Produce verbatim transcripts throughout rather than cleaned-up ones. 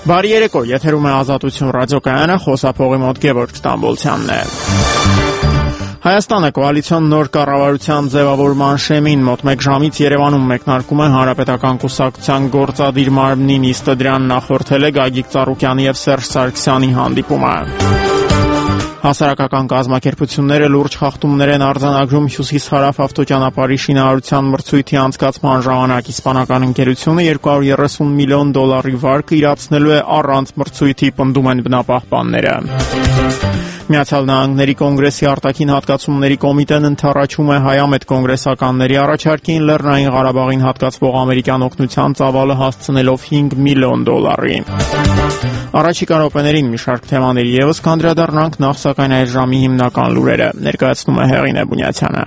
Բարի երեկո, եթերում է Ազատություն ռադիոկայանը, խոսափողի մոտ Գևորգ Ստամբոլցյանն է։ Հայաստանը կոալիցիոն նոր կառավարության ձևավորման շեմին մոտ մեկ ժամից Երևանում մեկնարկում է Հանրապետական կուսակցության գործադիր մարմնի նիստը, դրան նախորդել է Գագիկ Ծառուկյանի եւ Սերժ Սարգսյանի հանդիպումը։ Հասարակական կազմակերպությունները լուրջ խախտումներ են արձանագրում հյուսիս-հարավ ավտոճանապարհի շինարարության մրցույթի անցկացման ժամանակ իսպանական ընկերությունը երկու հարյուր երեսուն միլիոն դոլարի վարկը իրացնելու է առանց մրցույթի, պնդում են բնապահպանները։ Միացյալ Նահանգների կոնգրեսի արտաքին հատկացումների կոմիտեն ընդառաջում է հայամետ կոնգրեսականների առաջարկին Լեռնային Ղարաբաղին հատկացվող ամերիկյան օգնության ծավալը հասցնելով հինգ միլիոն դոլարի։ Առաջիկա րոպեներին մի շարք թեմաների ևս կանդրադառնանք, նախ սակայն այս ժամի հիմնական լուրերը ներկայացնում է Հեղինե Բունյացյանը։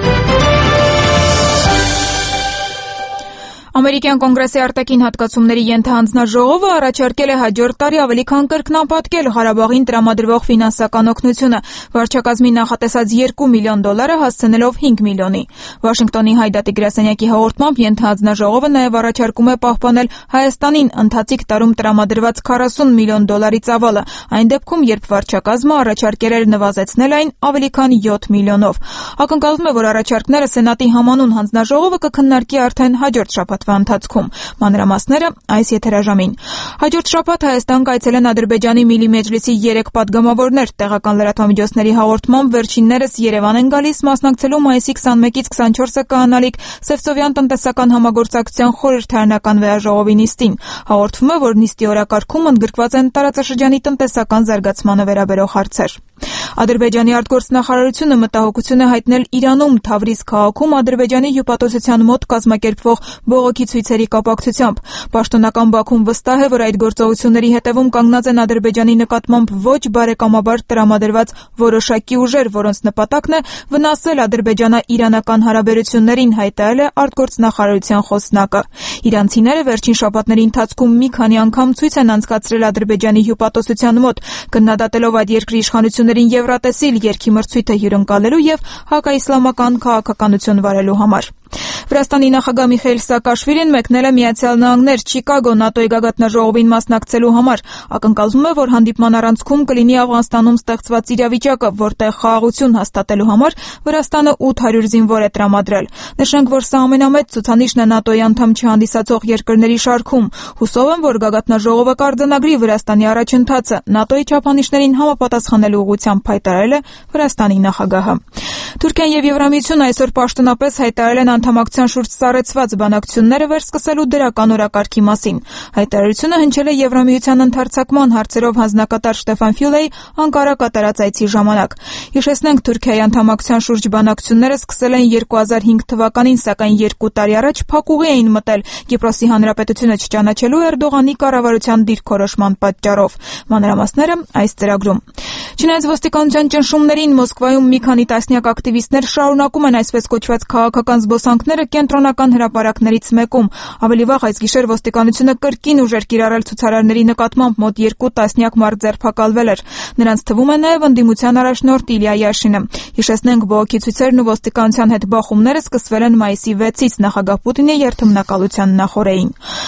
Ամերիկյան կոնգրեսի արտաքին հատկացումների ենթահանձնաժողովը առաջարկել է հաջորդ տարի ավելի քան կրկնապատկել Ղարաբաղին տրամադրվող ֆինանսական օգնությունը, վարչակազմի նախատեսած երկու միլիոն դոլարը հասցնելով հինգ միլիոնի։ Վաշինգտոնի Հայդատի գրասենյակի հաղորդմամբ ենթահանձնաժողովը նաև առաջարկում է պահպանել Հայաստանին ընթացիկ տարում տրամադրված քառասուն միլիոն դոլարի ծավալը, այն դեպքում, երբ վարչակազմը առաջարկել էր նվազեցնել այն ավելի քան յոթ միլիոնով։ Ակնկալվում է, որ առաջարկները Սենատի համանուն հանձնաժողովը կքննարկի արդեն հաջորդ շաբաթ ընթացքում։ Մանրամասները այս եթերաժամին։ Հաջորդ շաբաթ Հայաստան կայցելեն Ադրբեջանի Միլի Մեջլիսի երեք պատգամավորներ, տեղական լրատվամիջոցների հաղորդմամբ վերջիններս Երևան են գալիս մասնակցելու մայիսի քսանմեկից քսանչորսը կայանալիք Սևծովյան տնտեսական համագործակցության խորհրդարանական վեաժողովի նիստին։ Հաղորդվում է, որ նիստի օրակարգում ընդգրկված են տարածաշրջանի տնտեսական զարգացմանը վերաբերող հարցեր։ Ադրբեջանի արտգործնախարարությունը մտահոգություն է հայտնել Իրանում Թավրիզ քաղաքում Ադրբեջանի հյուպատոսության մոտ կազմակերպվող բողոքի ցույցերի կապակցությամբ։ Պաշտոնական Բաքուն վստահ է, որ այդ գործողությունների հետևում կանգնած են Ադրբեջանի նկատմամբ ոչ բարեկամաբար տրամադրված որոշակի ուժեր, որոնց նպատակն է վնասել ադրբեջանա-իրանական հարաբերություններին, հայտարարել է արտգործնախարարության խոսնակը։ Իրանցիները վերջին շաբաթների ընթացքում մի քանի անգամ ցույց են անցկացրել Ադրբեջանի հյուպատոսության մոտ, քննադատելով այդ երկրի իշխանություններին եվրատեսիլ երգի մրցույթը հյուրընկալելու եւ հակաիսլամական քաղաքականություն վարելու համար։ Վրաստանի նախագահ Միխայիլ Սաակաշվիլին մեկնել է Միացյալ Նահանգներ Չիկագո ՆԱՏՕ-ի գագաթնաժողովին մասնակցելու համար։ Ակնկալվում է, որ հանդիպման առանցքում կլինի Աֆղանստանում ստեղծված իրավիճակը, որտեղ խաղաղություն հաստատելու համար Վրաստանը ութ հարյուր զինվոր է տրամադրել։ Նշենք, որ սա ամենամեծ ցուցանիշն է ՆԱՏՕ-ի անդամ չհանդիսացող երկրների շարքում։ Հուսով եմ, որ գագաթնաժողովը կարձանագրի Վրաստանի առաջընթացը ՆԱՏՕ-ի չափանիշներին համապատասխանելու ուղղությամբ, հայտարարել է Վրաստանի նախագահը։ Թուրքիան եւ Եվրամիությունը այսօր պաշտոնապես հայտարարել են անդամակցության շուրջ սառեցված բանակցությունները վերսկսելու դրական օրակարգի մասին։ Հայտարարությունը հնչել է Եվրամիության ընդհարձակման հարցերով հանձնակատար Շտեֆան Ֆյուլեի Անկարա կատարած այցի ժամանակ։ Հիշեցնենք, Թուրքիայի անդամակցության շուրջ բանակցությունները սկսել են երկու հազար հինգ թվականին, սակայն երկու տարի առաջ փակուղի էին մտել Կիպրոսի հանրապետությունը չճանաչելու Էրդողանի կառավարության դիրքորոշման պատճառով։ Մանրամասները այս ծրագրում։ Չնայած ոստիկանության ճնշումներին Մոսկվայում մի քանի տասնյակ ակտիվիստներ շարունակում են այսպես կոչված քաղաքական զբոսանքները կենտրոնական հրապարակներից մեկում։ Ավելի վաղ այս գիշեր ոստիկանությունը կրկին ուժեր կիրառել ցուցարարների նկատմամբ, մոտ երկու տասնյակ մարդ ձերբակալվել էր։ Նրանց թվում է նաև ընդդիմության առաջնորդ Իլիա Յաշինը։ Հիշեցնենք, բողոքի ցույցերն ու ոստիկանության հետ բախումները սկսվել են մայիսի վեցից նախագահ Պուտինի երթմնակալության նախօրեին։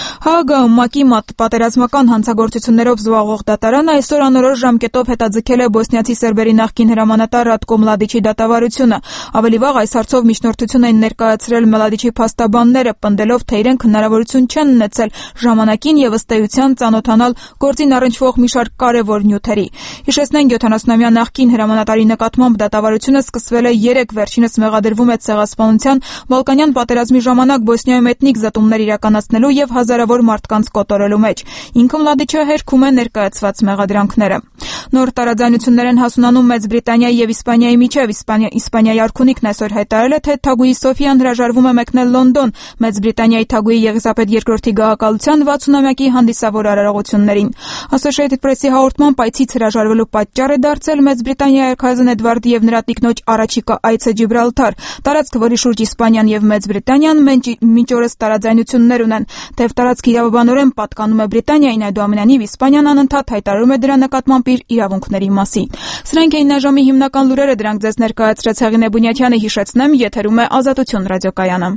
ՀԱԳ ՄԱԿ-ի պատերազմական հանցագործություններով զբաղվող դատարանը այսօր անորոշ ժամկետով հետաձգել է բոսնիացի սերբերի նախկին հրամանատար Ռատկո Մլադիչի դատավարությունը։ Ավելի վաղ այս հարցով միջնորդություն են ներկայացրել Մլադիչի փաստաբանները, պնդելով, թե իրենք հնարավորություն չեն ունեցել ժամանակին եւ ըստ էության ծանոթանալ գործին առնչվող մի շարք կարևոր նյութերի։ Հիշեցնենք, յոթանասունամյա նախկին հրամանատարի նկատմամբ դատավարությունը սկսվել է երեկ, վերջինս մեղադրվում է ցեղասպանության, Բալկանյան պատերազմի ժամանակ Բոսնիայում էթնիկ զտումներ իրականացնելու եւ հազարավոր մարդկանց կոտորելու մեջ։ Ինքը Մլադիչը հերքում է ներկայացված մեղադրանքները։ Նոր տարաձայնություններ են հասունանում Մեծ Բրիտանիայի եւ Իսպանիայի միջև։ Իսպանիայի արքունիքն այսօր հայտարարել է, թե թագուհի Սոֆիան հրաժարվում է մեկնել Լոնդոն Մեծ Բրիտանիայի թագուհի Եղիսաբեթ երկրորդի գահակալության վաթսունամյակի հանդիսավոր արարողություններին։ Associated Press-ի հաղորդմամբ այցից հրաժարվելու պատճառ է դարձել Մեծ Բրիտանիայի արքայազն Էդվարդի եւ նրա տիկնոջ առաջիկա այցը Ջիբրալթար, տարածք, որի շուրջ Իսպանիան եւ Մեծ Բրիտանիան մինչ օրս տարաձայնություններ ունեն։ Թեև տարածքը իրավաբանորեն պատկանում է Բրիտանիային, այդուամենայնիվ Իսպանիան անընդհատ հայտարարում է դրա նկատմամբ իր իրավունքների մասին։ Սրանք էին այժմի հիմնական լուրերը, դրանք ձեզ ներկայացրեց Հեղինե Բունյացյանը։ Հիշեցնեմ, եթերում է Ազատություն ռադիոկայանը։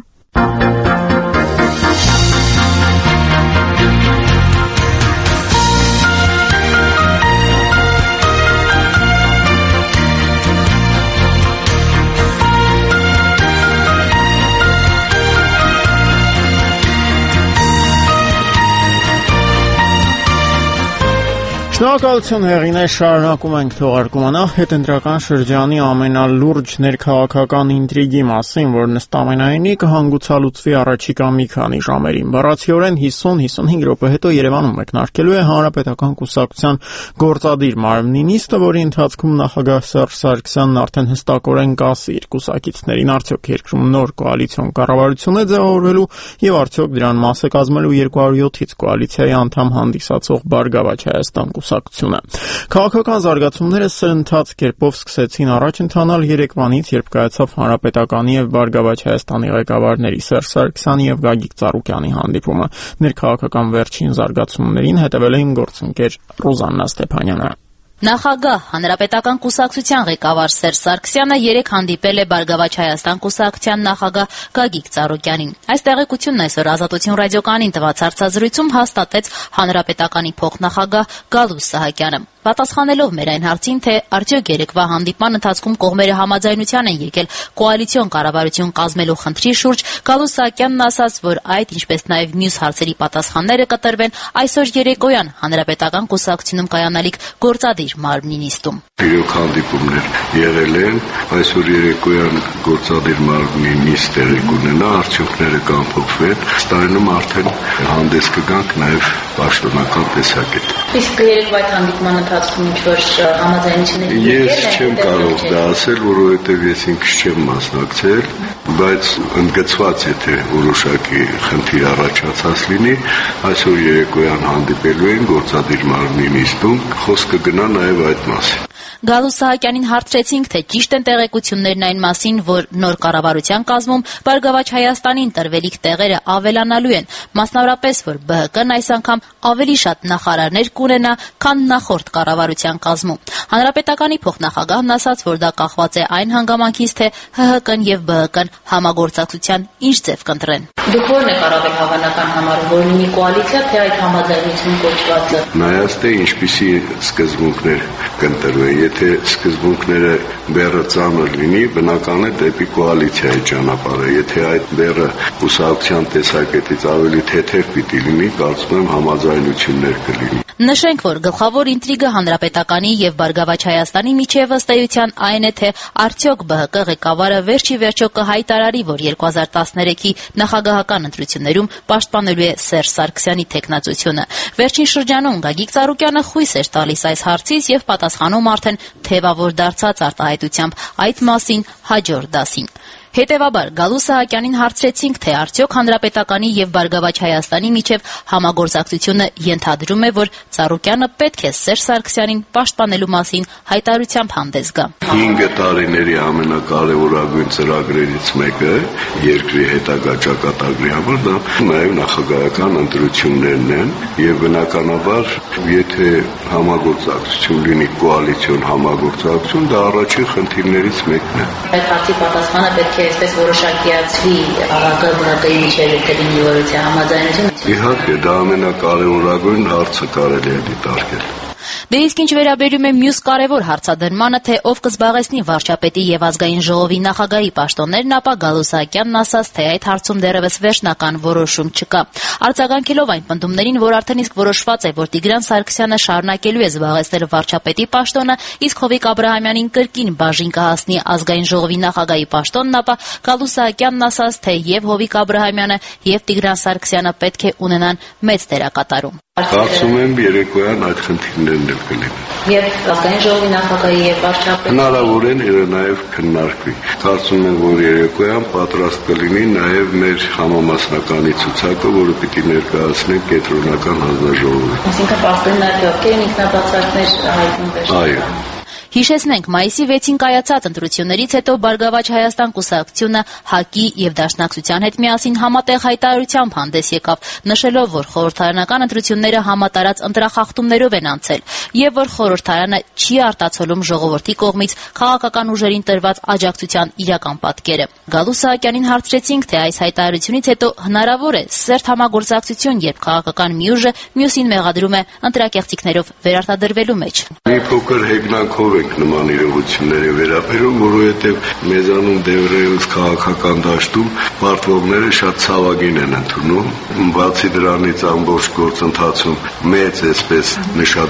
Շնորհակալություն հեղինե, շարունակում ենք թողարկումը նախ հետընտրական շրջանի ամենալուրջ ներքաղաքական ինտրիգի մասին, որ նստամենայինի կհանգուցալուծվի առաջիկա մի քանի ժամերին։ Բառացիորեն հիսուն հիսունհինգ րոպե հետո Երևանում մեկնարկելու է Հանրապետական կուսակցության գործադիր մարմնի նիստը, որի ընթացքում նախագահ Սերժ Սարգսյանն արդեն հստակորեն կասի իր կուսակիցներին, արդյոք երկրում նոր կոալիցիոն կառավարություն է ձևավորվելու եւ արդյոք դրան մաս է կազմելու երկու հարյուր յոթից կոալիցիայի անդամ հանդիսացող Բարգավաճ Հայաստան կուսակցությունը։ Քաղաքական զարգացումները սրընթաց կերպով սկսեցին առաջ ընթանալ երեկվանից, երբ կայացավ Հանրապետականի եւ Բարգավաճ Հայաստանի ղեկավարների Սերժ Սարգսյանի եւ Գագիկ Ծառուկյանի հանդիպումը։ Ներքաղաքական վերջին զարգացումներին հետևել էին գործընկեր Ռուզաննա Ստեփանյանը։ Նախագահ Հանրապետական կուսակցության ղեկավար Սերժ Սարգսյանը երեկ հանդիպել է Բարգավաճ Հայաստան կուսակցության նախագահ Գագիկ Ծառուկյանին։ Այս տեղեկությունն այսօր Ազատություն ռադիոկայանին տված հարցազրույցում հաստատեց Հանրապետականի փոխնախագահ Գալուստ Սահակյանը։ Պատասխանելով մեր այն հարցին, թե արդյոք երեկվա հանդիպման ընթացքում կողմերը համաձայնության են եկել կոալիցիոն կառավարություն կազմելու խնդրի շուրջ, Գալուստ Սահակյանն ասաց, որ այդ, ինչպես նաև մյուս հարցերի պատասխանները կտրվեն այսօր երեկոյան Հանրապետական կուսակցությունում կայանալիք գործադիր մարմնի նիստում։ Իրոք հանդիպումներ եղել են, այսօր երեկոյան գործադիր մարմնի նիստ տեղի կունենա, արդյունքները կանփոխվեն, ստայնում արդեն հանդես կգանք նաև պաշտոնական տեսակետ։ Իսկ երեկվա այդ հանդիպման ընթացքում ինչ-որ համաձայնություններ եղել են։ Ես չեմ կարող դա ասել, որովհետև ես ինքս չեմ մասնակցել, բայց ընդգծված եթե որոշակի խնդիր առաջացած լինի, այսօր երեկոյան հանդիպելու են գործադիր մարմնի նիստում, խոսքը գնա նաև այդ մասին։ Գալուստ Սահակյանին հարցրեցինք, թե ճիշտ են տեղեկություններն այն մասին, որ նոր կառավարության կազմում Բարգավաճ Հայաստանին տրվելիք տեղերը ավելանալու են, մասնավորապես, որ Բ Հ Կ-ն այս անգամ ավելի շատ նախարարներ կունենա, քան նախորդ կառավարության կազմում։ Հանրապետականի փոխնախագահն ասաց, որ դա կախված է այն հանգամանքից, թե Հ Հ Կ-ն եւ Բ Հ Կ-ն համագործակցության ինչ ձև կընտրեն։ Դուք ո՞րն եք առավել հավանական համարում, որ լինի կոալիցիա, թե այդ համաձայնություն կոչվածը։ Նայած թե ինչպիսի սկզբունքներ կընտրվեն, եթե սկզբունքները բեռը ծանր լինի, բնական է դեպի կոալիցիայի ճանապարհը, եթե այդ բեռը կուսակցության տեսակետից ավելի թեթև պիտի լինի, կարծում եմ համաձայնություններ կլինի։ Նշենք, որ գլխավոր ինտրիգը Հանրապետականի եւ Բարգավաճ Հայաստանի միջև ըստ էության այն է, թե արդյոք Բ Հ Կ ղեկավարը վերջի վերջո կհայտարարի, որ երկու հազար տասներեքի նախագահական ընտրություններում պաշտպանելու է Սերժ Սարգսյանի թեկնածությունը։ Վերջին շրջանում Գագիկ Ծառուկյանը խույս էր տալիս այս հարցից եւ պատասխանում արդեն թեվավոր դարձած արտահայտությամբ այդ մասին հաջորդ դասին։ Հետևաբար Գալուստ Սահակյանին հարցրեցինք, թե արդյոք Հանրապետականի եւ Բարգավաճ Հայաստանի միջև համագործակցությունը ենթադրում է, որ Ծառուկյանը պետք է Սերժ Սարգսյանին պաշտպանելու մասին հայտարարությամբ հանդես գա։ հինգ տարիների ամենակարևորագույն ծրագրերից մեկը երկրի հետագա ճակատագրի համար դա նաև նախագահական ընտրություններն են եւ բնականաբար եթե համագործակցություն լինի կոալիցիոն համագործակցություն դա առաջին խնդիրներից մեկն է։ Այդ հարցի պատասխանը պետք է այսպես որոշակիացվի ԱՂԿ Բ Հ Կ-ի միջև եթե լինի որոշակի համաձայնություն։ Իհարկե դա ամենակարևորագույն հարցը կարելի է դիտարկել։ Դե իսկ ինչ վերաբերում է մյուս կարևոր հարցադրմանը, թե ով կզբաղեցնի վարչապետի եւ ազգային ժողովի նախագահի պաշտոններն, ապա Գալուստ Սահակյանն ասաց, թե այդ հարցում դեռևս վերջնական որոշում չկա։ Արձագանքելով այն պնդումներին, որ արդեն իսկ որոշված է, որ Տիգրան Սարգսյանը շարունակելու է զբաղեցնել վարչապետի պաշտոնը, իսկ Հովիկ Աբրահամյանին կրկին բաժին կհասնի ազգային ժողովի նախագահի պաշտոնն, ապա Գալուստ Սահակյանն ասաց, թե եւ Հովիկ Աբրահամյանը եւ Տիգրան Սարգսյանը պետք է ունենան մեծ դերակատարում։ Կարծում եմ երեկոյան այդ խնդիրներն էլ կլինեն։ Եվ ազգային ժողովի նախագահի եւ վարչապետի հնարավոր է նաեւ քննարկվի։ Կարծում եմ, որ երեկոյան պատրաստ կլինի նաեւ մեր համամասնականի ցուցակը, որը պիտի ներկայացնենք կենտրոնական հանձնաժողովին։ Այսինքն պարտադիր նաեւ ովքեր են ինքնաբացարկներ հայտնել։ Այո։ Հիշեցնենք, մայիսի վեցին կայացած ընտրություններից հետո Բարգավաճ Հայաստան կուսակցությունը ՀԱԿ-ի եւ Դաշնակցության հետ միասին համատեղ հայտարարությամբ հանդես եկավ, նշելով, որ խորհրդարանական ընտրությունները համատարած ընտրախախտումներով են անցել եւ որ խորհրդարանը չի արտացոլում ժողովրդի կողմից քաղաքական ուժերին տրված աջակցության իրական պատկերը։ Գալուստ Սահակյանին հարցրեցինք, թե այս հայտարարությունից հետո հնարավոր է սերտ համագործակցություն, երբ քաղաքական մի ուժը մյուսին մեղադրում է ընտրակեղծիքներով վերարտադրվելու մեջ։ Մի փոքր հեգնանքով ենք նման իրողությունների վերաբերում, որովհետև մեզանում դեռևս քաղաքական դաշտում պարտվողները շատ ցավագին են ընդունում։ Բացի դրանից ամբողջ գործընթացում մեծ այսպես նշաձող են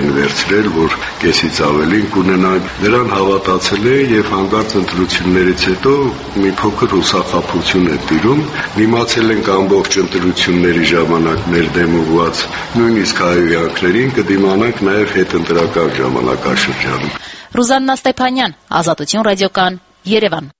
են վերցրել, որ կեսից ավելին կունենան, նրան հավատացել է եւ հանկարծ ընտրություններից հետո մի փոքր հուսախաբություն է տիրում, դիմացել ենք ամբողջ ընտրությունների ժամանակ մեր դեմ ուղված նույնիսկ հայհոյանքներին կդիմանանք նաեւ հետընտրական ժամանակաշրջանում։ Ռուզաննա Ստեփանյան, Ազատություն ռադիոկան, Երևան։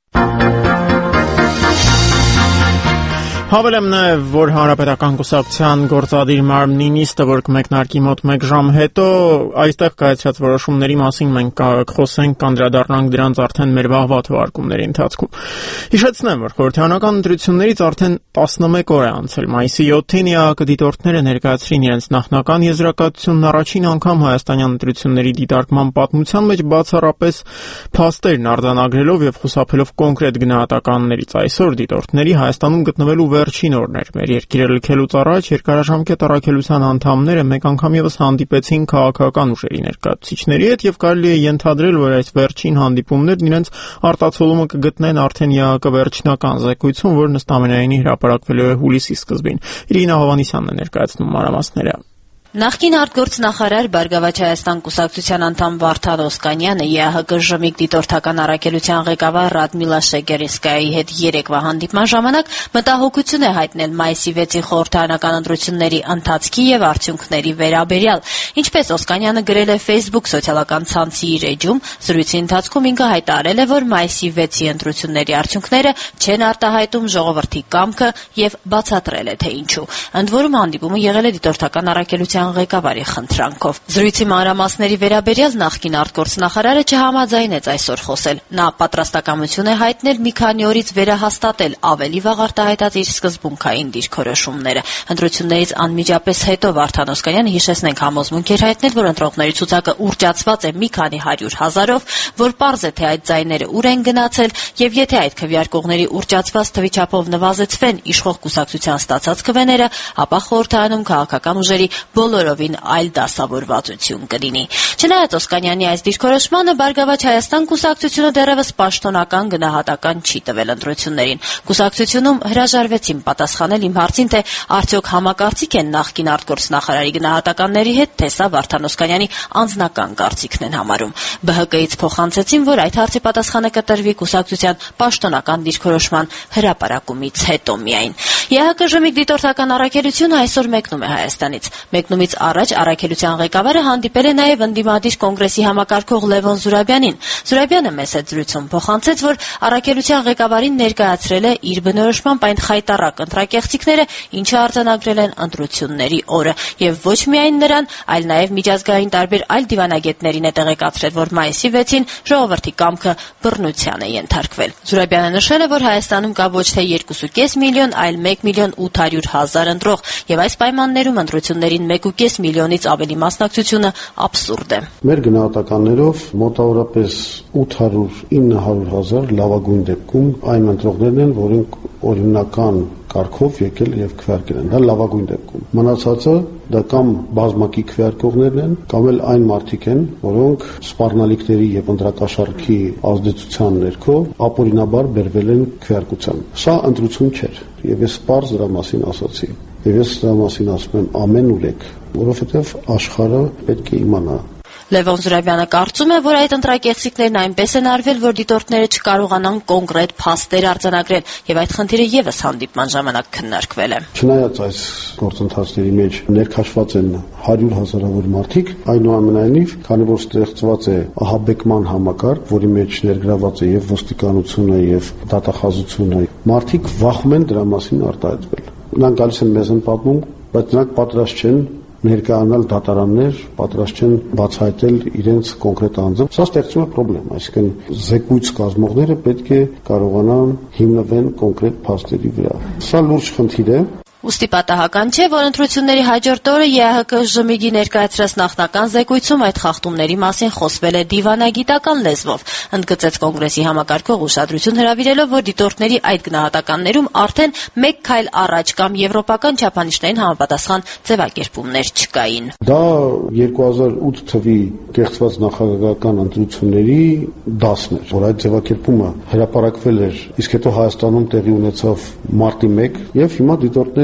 Հավելեմ նաև, որ Հանրապետական կուսակցության գործադիր մարմնի նիստը, որ կմեկնարկի մոտ մեկ ժամ հետո, այստեղ կայացած որոշումների մասին մենք կխոսենք, կանդրադառնանք դրանց արդեն մեր վաղվա թվարկումների ընթացքում։ Հիշեցնեմ, որ խորհրդարանական ընտրություններից արդեն տասնմեկ օր է անցել։ Մայիսի յոթին ԵԱՀԿ դիտորդները ներկայացրին իրենց նախնական եզրակացությունն առաջին անգամ հայաստանյան ընտրությունների դիտարկման պատմության մեջ բացառապես փաստերն արձանագրելով եւ խուսափելով կոնկրետ գնահատականներից։ Այսօր դիտորդների Հայաստանում գտնվելու վերջին օրն էր։ Մեր երկիրը լքելուց առաջ երկարաժամկետ առաքելության անդամները մեկ անգամ ևս հանդիպեցին քաղաքական ուժերի ներկայացուցիչների հետ եւ կարելի է ենթադրել, որ այս վերջին հանդիպումներն իրենց արտացոլումը կգտնեն արդեն ԵԱՀԿ վերջնական զեկույցում, որն ըստ ամենայնի հրապարակվելու է հուլիսի սկզբին։ Իրինա Հովհաննիսյանն է ներկայացնում մանրամասները։ Նախկին արտգործնախարար Բարգավաճ Հայաստան կուսակցության անդամ Վարդան Օսկանյանը ԵԱՀԿ ժմիկ դիտորդական առաքելության ղեկավար Ռադմիլա Շեգերինսկայայի հետ երեկվա հանդիպման ժամանակ մտահոգություն է հայտնել մայիսի վեցի խորհրդարանական ընտրությունների ընթացքի եւ արդյունքների վերաբերյալ։ Ինչպես Օսկանյանը գրել է Facebook սոցիալական ցանցի իր էջում, զրույցի ընթացքում ինքը հայտարարել է, որ մայիսի վեցի ընտրությունների արդյունքները չեն արտահայտում ժողովրդի կամքը եւ բացատրել է թե ինչու։ Ընդ որում հանդիպումը եղել է դիտորդական առաքելության ղեկավարի խնդրանքով։ Զրույցի մանրամասների վերաբերյալ նախկին արտգործնախարարը չհամաձայնեց այսօր խոսել։ Նա պատրաստակամություն է հայտնել մի քանի օրից վերահաստատել ավելի վաղ արտահայտած իր սկզբունքային դիրքորոշումները։ Ընտրություններից անմիջապես հետո Վարդան Օսկանյանը, հիշեցնենք, համոզմունք էր հայտնել, որ ընտրողների ցուցակը ուռճացված է մի քանի հարյուր հազարով, որ պարզ է, թե այդ ձայները ուր են գնացել, եւ եթե այդ քվեարկողների ուռճացված թվի չափով նվազեցվեն իշխող կուսակցության ստացած քվեները, ապա խորհրդարանում քաղաքական ուժերի բոլորովին այլ դասավորվածություն կլինի։ Չնայած Օսկանյանի այս դիրքորոշմանը, Բարգավաճ Հայաստան կուսակցությունը դեռևս պաշտոնական գնահատական չի տվել ընտրություններին։ Կուսակցությունում հրաժարվեցին պատասխանել իմ հարցին, թե արդյոք համակարծիք են նախկին արտգործնախարարի գնահատականների հետ, թե սա Վարդան Օսկանյանի անձնական կարծիքն են համարում։ ԲՀԿ-ից փոխանցեցին, որ այդ հարցի պատասխանը կտրվի կուսակցության պաշտոնական դիրքորոշման հրապարակումից հետո միայն։ ԵԱՀԿ ժմիկ դիտորդական առաքելությունը այսօր մեկնում է Հայաստանից։ Մեկնումից առաջ առաքելության ղեկավարը հանդիպել է նաև ընդդիմադիր կոնգրեսի համակարգող Լևոն Զուրաբյանին։ Զուրաբյանը մեծ զրույցում փոխանցեց, որ առաքելության ղեկավարին ներկայացրել է իր բնորոշմամբ այն խայտառակ ընտրակեղծիքները, ինչը արձանագրել են ընտրությունների օրը, եւ ոչ միայն նրան, այլ նաև միջազգային տարբեր այլ դիվանագետներին է տեղեկացրել, որ մայիսի վեցին ժողովրդի կամքը բռնության է ենթարկվել։ Զուրաբյանը նշել է, որ Հայաստանում կա ոչ թե երկու կես միլիոն, այլ մեկ միլիոն ութ հարյուր հազար ընտրող, եւ այս պայմաններում ընտրություններին մեկ ու կես միլիոնից ավելի մասնակցությունը աբսուրդ է։ Մեր գնահատականներով մոտավորապես ութ հարյուր ինը հարյուր հազար լավագույն դեպքում այն ընտրողներն են, որոնք օրինական կարգով եկել եւ քվեարկել են, դա լավագույն դեպքում։ Մնացածը դա կամ բազմակի քվեարկողներն են, կամ էլ այն մարդիկ են, որոնք սպառնալիքների եւ ընտրակաշառքի ազդեցության ներքո ապօրինաբար բերվել են քվեարկության։ Սա ընտրություն չէր, եւ ես պարզ դրա մասին ասացի։ Եվ ես դրա մասին ասում եմ ամեն ուրեք, որովհետև աշխարհը պետք է իմանա։ Լևոն Զուրաբյանը կարծում է, որ այդ ընտրակեղծիքներն այնպես են արվել, որ դիտորդները չկարողանան կոնկրետ փաստեր արձանագրել, եւ այդ խնդիրը եւս հանդիպման ժամանակ քննարկվել է։ Չնայած այս գործընթացների մեջ ներքաշված են հարյուր հազարավոր մարդիկ, այնուամենայնիվ, քանի որ ստեղծված է ահաբեկման համակարգ, որի մեջ ներգրաված է եւ ոստիկանությունը եւ դատախազությունը, մարդիկ վախում են դրա մասին արտահայտվել։ Նրանք գալիս են մեզ են պատմում, բայց նրանք պատրաստ չեն ներկայանալ դատարաններ, պատրաստ չեն բացահայտել իրենց կոնկրետ անձը։ Սա ստեղծում է խնդրեմ, այսինքն զեկույց կազմողները պետք է կարողանան հիմնվեն կոնկրետ փաստերի վրա։ Սա լուրջ խնդիր է։ Ուստի պատահական չէ, որ ընտրությունների հաջորդ օրը ԵԱՀԿ ժմիգի ներկայացրած նախնական զեկույցում այդ խախտումների մասին խոսվել է դիվանագիտական լեզվով, ընդգծեց կոնգրեսի համակարգող ուշադրություն հրավիրելով, որ դիտորդների այդ գնահատականներում արդեն մեկ քայլ առաջ կամ եվրոպական չափանիշներին համապատասխան ձևակերպումներ չկային։ Դա երկու հազար ութ թվականի կեղծված նախագահական ընտրությունների դասն էր, որ այդ ձևակերպումը հրապարակվել էր, իսկ հետո Հայաստանում տեղի ունեցավ մարտի մեկ, եւ հիմա դիտորդները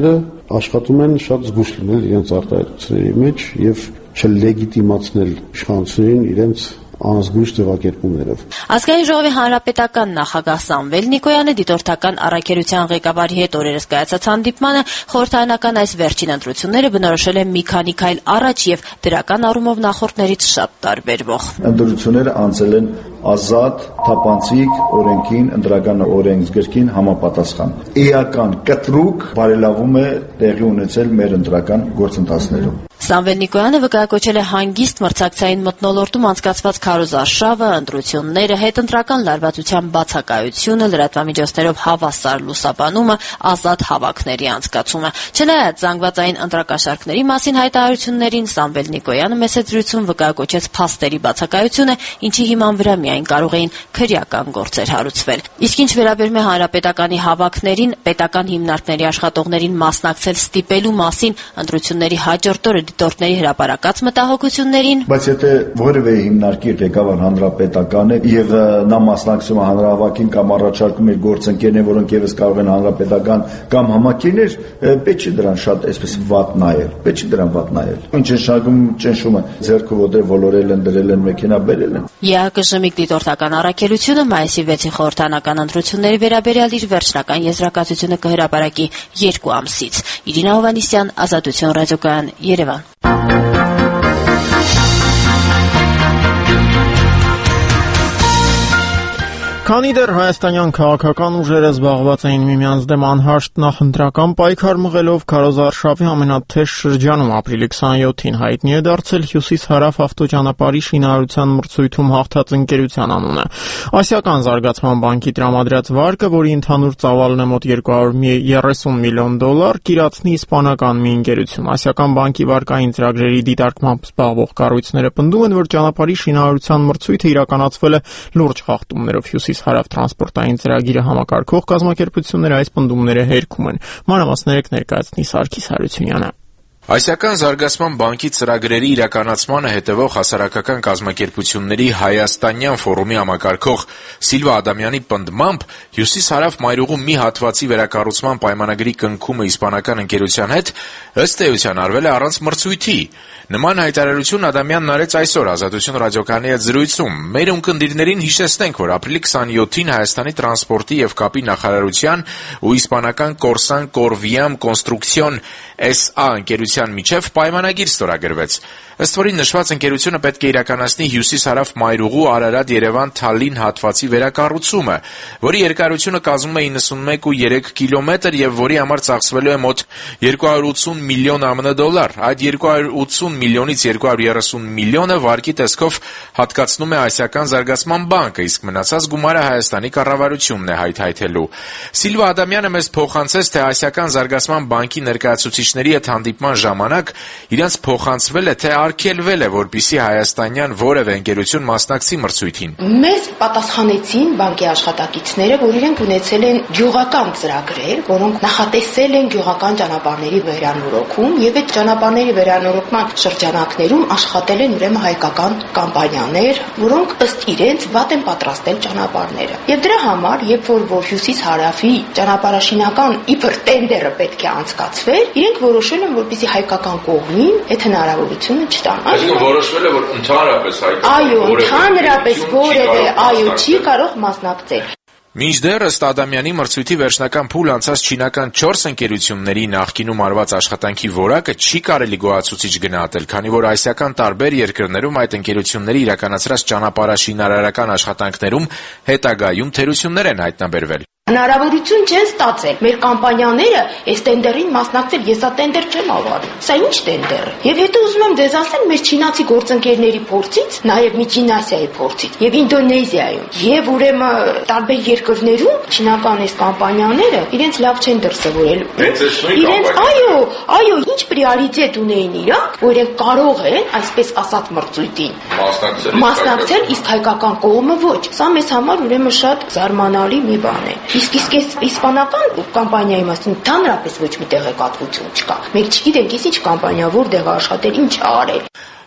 ընկերությունները աշխատում են շատ զգուշ լինել իրենց արտահայտությունների մեջ եւ չլեգիտիմացնել իշխանություններին իրենց անզգույշ ձևակերպումներով։ Ազգային ժողովի հանրապետական նախագահ Սամվել Նիկոյանը դիտորդական առաքելության ղեկավարի հետ օրերս կայացած հանդիպմանը խորհրդարանական այս վերջին ընտրությունները բնորոշել է մի քանի քայլ առաջ եւ դրական առումով նախորդներից շատ տարբերվող։ Ընտրությունները անցել են ազատ, թափանցիկ, օրենքին, ընտրական օրենսգրքին համապատասխան։ Էական կտրուկ բարելավում է տեղի ունեցել մեր ընտրական գործընթացներում։ Սամվել Նիկոյանը վկայակոչել է հանգիստ մրցակցային մթնոլորտում անցկացված քարոզարշավը, ընտրությունները, հետընտրական լարվածության բացակայությունը, լրատվամիջոցներով հավասար լուսաբանումը, ազատ հավաքների անցկացումը։ Չնայած զանգվածային ընտրակաշառքների մասին հայտարարություններին, Սամվել Նիկոյանը մեծ զրույցում վկայակոչեց փաստերի բացակայությունը, ինչի հիման վրա միայն կարող էին քրեական գործեր հարուցվել։ Իսկ ինչ վերաբերում է հանրապետականի հավաքներին, պետական հիմնարկների աշխատողներին մասնակցել ստիպելու մասին, ընտրությունների հաջորդ օրը դիտորդների հրապարակած մտահոգություններին, բայց եթե որևէ հիմնարկի ղեկավար հանրապետական է եւ նա մասնակցում է հանրահավաքին կամ առաջարկում է գործընկերներ, որոնք եւս կարող են հանրապետական կամ համակիրներ, պետք չէ դրան շատ այսպես վատ նայել, պետք չէ դրան վատ նայել։ Ինչ շարքում ճնշումը ձեռքը ոտեր ոլորել են, դրել են, մեքենա բերել են։ ԵԱԿ-ի դիտորդական առաքելությունը մայիսի վեցի խորհրդարանական ընտրությունների վերաբերյալ իր վերջնական եզրակացությունը կհրապարակի երկու ամսից։ Իրինա Հովհաննիսյան, Ազատություն ռադիոկայան, Երևան։ Քանի դեռ հայաստանյան քաղաքական ուժերը զբաղված էին միմյանց դեմ անհաշտ նախընտրական պայքար մղելով, քարոզարշավի ամենաթեժ շրջանում ապրիլի քսաներկուին հայտնի է դարձել Հյուսիս-Հարավ ավտոճանապարհի շինարարության մրցույթում հաղթած ընկերության անունը։ Ասիական զարգացման բանկի տրամադրած վարկը, որի ընդհանուր ծավալն է մոտ երկու հարյուր երեսուն միլիոն դոլար, կիրացնի իսպանական մի ընկերություն։ Ասիական բանկի վարկային ծրագրերի դիտարկմամբ զբաղվող կառույցները պնդում են, որ ճանապարհի շինարարության մրցույթը իրականացվել է լուրջ խախտումներով։ Հարավ տրանսպորտային ծրագիրը համակարգող կազմակերպությունները այս պնդումները հերքում են։ Մանրամասները կներկայացնի Սարգիս Հարությունյանը։ Ասիական զարգացման բանկի ծրագրերի իրականացմանը հետևող հասարակական կազմակերպությունների հայաստանյան ֆորումի համակարգող Սիլվա Ադամյանի պնդմամբ Հյուսիս-Հարավ մայրուղու մի հատվածի վերակառուցման պայմանագրի կնքումը իսպանական ընկերության հետ ըստ էության արվել է առանց մրցույթի։ Նման հայտարարություն Ադամյանն արեց այսօր Ազատություն ռադիոկայանի հետ զրույցում։ Մեր ունկնդիրներին հիշեցնենք, որ ապրիլի քսաներկուին Հայաստանի տրանսպորտի եւ կապի նախարարության ու իսպանական Կորսան Կորվիամ Կոնստրուկցիոն էս ա ընկերության միջև պայմանագիր ստորագրվեց, ըստ որի նշված ընկերությունը պետք է իրականացնի Հյուսիս-Հարավ մայրուղու Արարատ-Երևան-Թալին հատվածի վերակառուցումը, որի երկարությունը կազմում է իննսունմեկ կόμμα երեք կիլոմետր եւ որի համար ծախսվելու է մոտ երկու հարյուր ութսուն միլիոն ԱՄՆ դոլար։ Այդ երկու հարյուր ութսուն միլիոնից երկու հարյուր երեսուն միլիոնը վարկի տեսքով հատկացնում է Ասիական զարգացման բանկը, իսկ մնացած գումարը Հայաստանի կառավարությունն է հայթայթելու։ Սիլվա Ադամյանը մեզ փոխանցեց, թե Ասիական զարգացման բանկի ներկայացուցիչների հետ հանդիպման ժամանակ իրենց փոխանցվել է, թե արգելվել է, որպեսզի հայաստանյան որևէ ընկերություն մասնակցի մրցույթին։ Մեզ պատասխանեցին բանկի աշխատակիցները, որ իրենք ունեցել են գյուղական ծրագրեր, որոնք նախատեսել են գյուղական ճանապարհների վերանորոգում եւ այդ ճանապարհների վերանորոգման շրջանակներում աշխատել են ուրեմն հայկական կամպանիաներ, որոնք ըստ իրենց վատ են պատրաստել ճանապարհները։ Եվ դրա համար, երբ որ որ Հյուսիս-Հարավի ճանապարհաշինական իբր տենդերը պետք է անցկացվեր, իրենք որոշել են, որպեսզի հայկական կողմին այդ հնարավորությունը չտան։ Այսինքն որոշվել է, որ ընդհանրապես հայկական այո, ընդհանրապես որևէ այո չի կարող մասնակցել։ Մինչդեռ ըստ Ադամյանի մրցույթի վերջնական փուլ անցած չինական չորս ընկերությունների նախկինում արված աշխատանքի որակը չի կարելի գոհացուցիչ գնահատել, քանի որ ասիական տարբեր երկրներում այդ ընկերությունների իրականացրած ճանապարհաշինարարական աշխատանքներում հետագայում թերություններ են հայտնաբերվել։ Հնարավորություն չեն ստացել։ Մեր կամպանիաները այս տենդերին մասնակցել, ես ա տենդեր չեմ ավարել։ Սա ինչ տենդեր է։ Եվ հետո ուզում եմ ձեզ ասել մեր չինացի գործընկերների փորձից, նաև Միջին Ասիայի փորձից, եւ Ինդոնեզիայում, եւ ուրեմն տարբեր երկրներում չինական այս կամպանիաները իրենց լավ չեն դրսևորել։ Իրենց այո, այո, ինչ պրիորիտետ ունեին իրանք, որ իրենք կարող են, այսպես ասած, մրցույթին մասնակցել, իսկ հայկական կողմը ոչ։ Սա մեզ համար ուրեմն շատ զարմանալի մի բան է։ Իսկ իսկ այս իսպանական կամպանիայի մասին ընդհանրապես ոչ մի տեղեկատվություն չկա։ Մենք չգիտենք, ինչ կամպանիա որտեղ աշխատել, ինչ արել։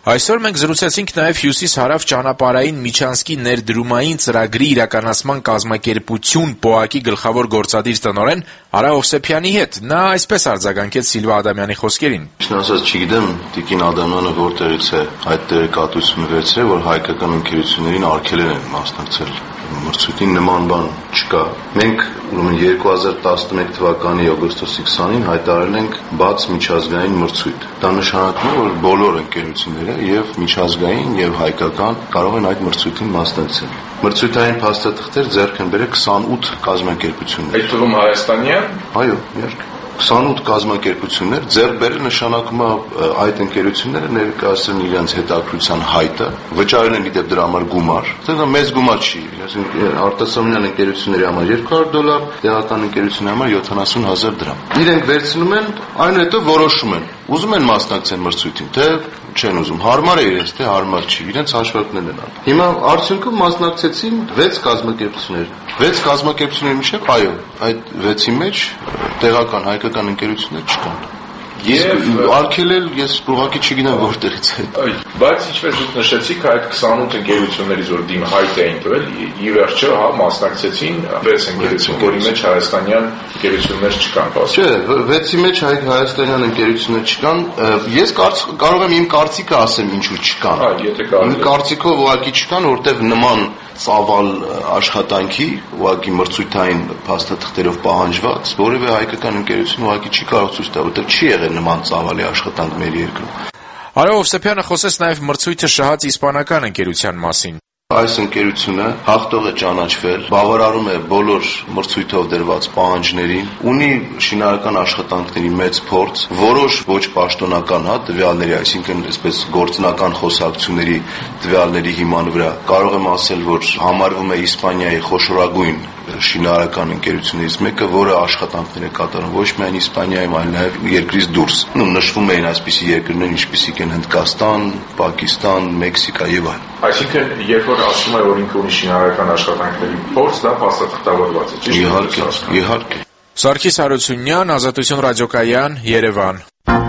Այսօր մենք զրուցեցինք նաև հյուսիս-հարավ ճանապարհային միջանցքի ներդրումային ծրագրի իրականացման կազմակերպություն ՊՕԱԿ-ի գլխավոր գործադիր տնօրեն Արա Հովսեփյանի հետ։ Նա այսպես արձագանքեց Սիլվա Ադամյանի խոսքերին. Ճիշտն ասած չգիտեմ Տիկին Ադամյանը որտեղից է այդ տեղեկատվությունը վերցրել, որ հայկական ընկերություններին արգելել են մասնակցել մրցույթին, նման բան չկա։ Մենք ուրեմն երկու հազար տասնմեկ թվականի օգոստոսի քսանին հայտարարել ենք բաց միջազգային մրցույթ։ Դա նշանակում է, որ բոլոր ընկերությունները եւ միջազգային եւ հայկական կարող են այդ մրցույթին մասնակցել։ Մրցույթային փաստաթղթեր ձեռք են բերել քսանութ կազմակերպություններ։ Այդ թվում հայաստանյան։ Այո, երբ քսանութ կազմակերպություններ ձեռք բերել նշանակում է այդ ընկերությունները ներկայացրել են իրենց հետաքրության հայտը, վճարել են իդեպ դրա համար գումար։ Դա մեծ գումար չի, այսինքն արտասահմանյան ընկերությունների համար երկու հարյուր դոլար, տեղական ընկերությունների համար յոթանասուն հազար դրամ։ Իրենք վերցնում են, այնուհետև որոշում են, ուզում են մասնակցեն մրցույթին, թե չեն ուզում։ Հարմար է իրենց, թե հարմար չի, իրենց հաշվարկներն են անում։ Հիմա արդյունքում մասնակցեցին վեց կազմակերպություններ։ վեց կազմակերպությունների միջև, այո, այդ վեցի մեջ տեղական հայկական ընկերություններ չկան։ Եվ արգելել ես ուղղակի չգիտեմ որտեղից է։ Բայց ինչպես դուք նշեցիք, այդ քսանութ ընկերություններից որ դիմ հայտ էին տվել, ի վերջո հա մասնակցեցին վեց ընկերություն, որի մեջ հայաստանյան ընկերություններ չկան։ Չէ, վեցի մեջ հայաստանյան ընկերություններ չկան։ Ես կարող եմ իմ կարծիքը ասեմ ինչու չկան։ Հա, եթե կարելի։ Իմ կարծիքով ուղղակի չկան, որտեղ նման ծավալ աշխատանքի ուղղակի մրցույթային փաստաթղթերով պահանջված որևէ հայկական ընկերություն ուղղակի չի կարող ցույց տալ, որտեղ չի եղել նման ծավալի աշխատանք մեր երկրում։ Արա Հովսեփյանը խոսեց նաև մրցույթը շահած իսպանական ընկերության մասին։ Այս ընկերությունը հաղթող է ճանաչվել, բավարարում է բոլոր մրցույթով դրված պահանջներին, ունի շինարարական աշխատանքների մեծ փորձ, որոշ ոչ պաշտոնական հա տվյալների, այսինքն այսպես գործնական խոսակցությունների տվյալների հիման վրա կարող եմ ասել, որ համարվում է Իսպանիայի խոշորագույն շինարարական ընկերություններից մեկը, որը աշխատանքներ է կատարում ոչ միայն Իսպանիայում, այլ նաև երկրից դուրս։ Նշվում էին այսպիսի երկրներ, ինչպիսիք են Հնդկաստան, Պակիստան, Մեքսիկա եւ այլն։ Այսինքն, երբ որ ասում է, որ ինքը ունի շինարարական աշխատանքների փորձ, դա փաստաթղթավորված է, ճիշտ է։ Իհարկե, իհարկե։ Սարգիս Հարությունյան, Ազատություն ռադիոկայան, Երևան։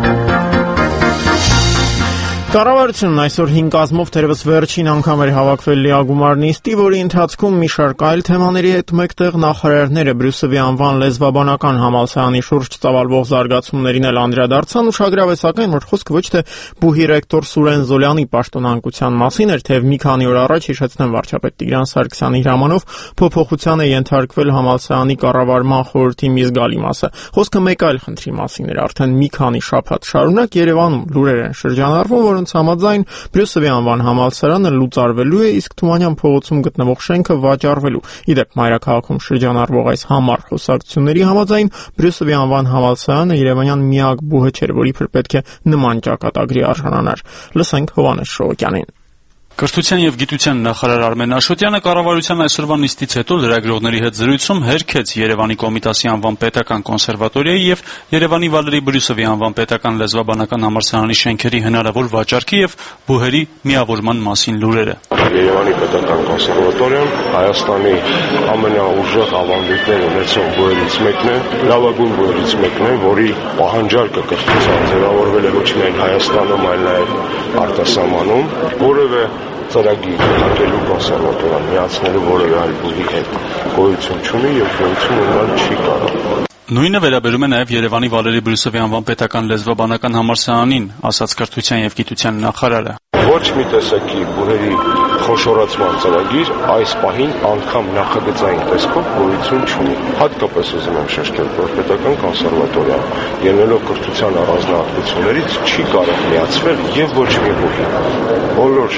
Կառավարությունն այսօր հինգ կազմով թերևս վերջին անգամ էր հավաքվել լիագումար նիստի, որի ընթացքում մի շարք այլ թեմաների հետ մեկտեղ նախարարները Բրյուսովի անվան լեզվաբանական համալսարանի շուրջ ծավալվող զարգացումներին էլ անդրադարձան, ուշագրավ է սակայն, որ խոսքը ոչ թե ԲՈՒՀ-ի ռեկտոր Սուրեն Զոլյանի պաշտոնանկության մասին էր, թեև մի քանի օր առաջ հիշեցնեմ վարչապետ Տիգրան Սարգսյանի հրամանով փոփոխության է ենթարկվել համալսարանի կառավարման խորհրդի մի զգալի մասը։ Խոսքը մեկ այլ խնդրի մասին էր, արդեն մի քանի շաբաթ շարունակ Երևանում լուրեր են շրջանառվում, որ համաձայն Բրյուսովի անվան համալսարանը լուծարվելու է, իսկ Թումանյան փողոցում գտնվող շենքը վաճառվելու։ Իդեպ մայրաքաղաքում շրջանառվող այս համառ խոսակցությունների համաձայն Բրյուսովի անվան համալսարանը երևանյան միակ ԲՈՒՀ-ը չէր, որ իբր պետք է նման ճակատագրի արժանանար։ Լսենք Հովհաննես Շողոկյանին։ Կրթության եւ գիտության նախարար Արմեն Աշոտյանը կառավարության այսօրվա նիստից հետո լրագրողների հետ զրույցում հերքեց Երևանի Կոմիտասի անվան պետական կոնսերվատորիայի եւ Երևանի Վալերի Բրյուսովի անվան պետական լեզվաբանական համալսարանի շենքերի հնարավոր վաճառքի եւ ԲՈՒՀ-երի միավորման մասին լուրերը։ Երևանի պետական կոնսերվատորիան Հայաստանի ամենաուժեղ ավանդույթներ ունեցող ԲՈՒՀ-երից մեկն է, լավագույն ԲՈՒՀ-երից մեկն է, որի պահանջարկը կրթության ձևավորվել է ոչ միայն Հայաստանում, այլ նաեւ արտասահմանում, որևէ ծրագիր հակելու կոնսերվատորիան միացնելու որևէ այլ ԲՈՒՀ-ի հետ գոյություն չունի եւ գոյություն ունենալ չի կարող։ Նույնը վերաբերում է նաև Երևանի Վալերի Բրյուսովի անվան պետական լեզվաբանական համալսարանին, ասաց կրթության եւ գիտության նախարարը։ Ոչ մի տեսակի ԲՈՒՀ-երի խոշորացման ծրագիր այս պահին անգամ նախագծային տեսքով գոյություն չունի։ Հատկապես ուզում եմ շեշտել, որ պետական կոնսերվատորիան ելնելով կրթության առանձնահատկություններից չի կարող միացվել եւ ոչ մի ԲՈՒՀ-ի։ Բոլոր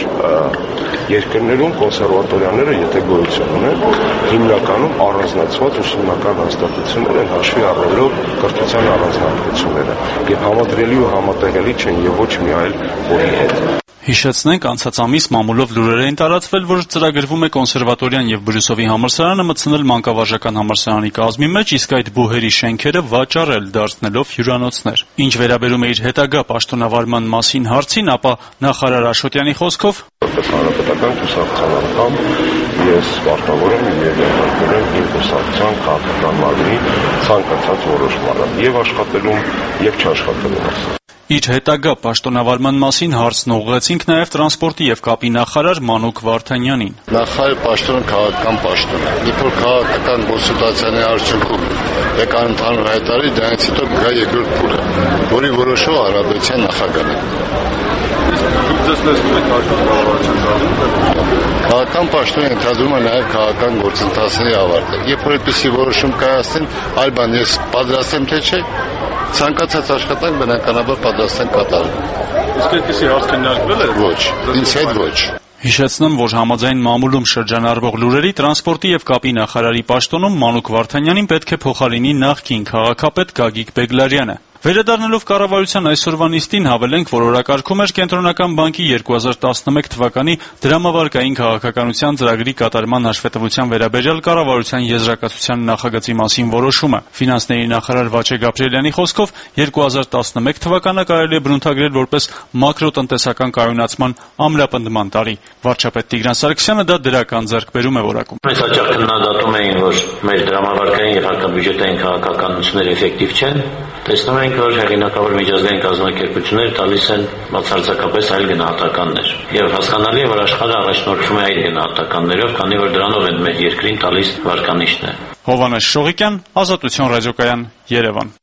երկրներում կոնսերվատորիաները, եթե գոյություն ունեն, հիմնականում առանձնացված ուսումնական հաստատություններ են հաշվի առնելով կրթության առանձնահատկությունները եւ համադրելի ու համատեղելի չեն եւ ոչ մի այլ ԲՈՒՀ-ի հետ։ Հիշեցնենք, անցած ամիս մամուլով լուրեր էին տարածվել, որ ծրագրվում է կոնսերվատորիան եւ Բրյուսովի համալսարանը մտցնել մանկավարժական համալսարանի կազմի մեջ, իսկ այդ ԲՈՒՀ-երի շենքերը վաճառել, դարձնելով հյուրանոցներ։ Ինչ վերաբերում է իր հետագա պաշտոնավարման մասին հարցին, ապա նախարար Աշոտյանի խոսքով Հանրապետական կուսակցության անդամ ես պարտավոր եմ եւ ներկայացնել եմ իմ կուսակցության քաղաքական մարմնի ցանկացած որոշմանը եւ աշխատելում եւ չաշխատելում։ Իր հետագա պաշտոնավարման մասին հարցն ուղղեցինք նաև տրանսպորտի եւ կապի նախարար Մանուկ Վարդանյանին։ Նախարարի պաշտոնը քաղաքական պաշտոն է։ Իբր քաղաքական կոնսուլտացիաների արդյունքում եկան ընդհանուր հայտարարի, դրանից հետո գա երկրորդ փուլը, որի որոշող Հանրապետության նախագահն է։ Քաղաքական պաշտոնը ընդհանրում է նաև քաղաքական գործընթացների ավարտը։ Երբ որ այդպիսի որոշում կայացնեն, այլ բան ես պատրաստ եմ թե չէ, ցանկացած աշխատանք բնականաբար պատրաստ են կատարել։ Իսկ այդպիսի հարց քննարկվել է։ Ոչ, ինձ հետ ոչ։ Հիշեցնեմ, որ համաձայն մամուլում շրջանառվող լուրերի տրանսպորտի եւ կապի նախարարի պաշտոնում Մանուկ Վարդանյանին պետք է փոխարինի նախկին քաղաքապետ Գագիկ Բեգլարյանը։ Վերադառնալով կառավարության այսօրվա նիստին հավելենք, որ օրակարգում էր Կենտրոնական բանկի երկու հազար տասնմեկ թվականի դրամավարկային քաղաքականության ծրագրի կատարման հաշվետվության վերաբերյալ կառավարության եզրակացության նախագծի մասին որոշումը։ Ֆինանսների նախարար Վաչե Գաբրիելյանի խոսքով երկու հազար տասնմեկ թվականը կարելի է բնութագրել որպես մակրոտնտեսական կայունացման ամրապնդման տարի։ Վարչապետ Տիգրան Սարգսյանը դա դրական ձեռքբերում է որակում։ Մենք հաճախ քննադատում էին, որ մեր դրամավարկային եւ հարկաբյուջետային քաղաքականությունները էֆեկտիվ չեն։ Տեսնում ենք, որ հեղինակավոր միջազգային կազմակերպությունները տալիս են բացարձակապես այլ գնահատականներ։ Եվ հասկանալի է, որ աշխարհը առաջնորդվում է այլ գնահատականներով, քանի որ դրանով են մեր երկրին տալիս վարկանիշներ։ Հովհաննես Շողիկյան, Ազատություն ռադիոկայան, Երևան։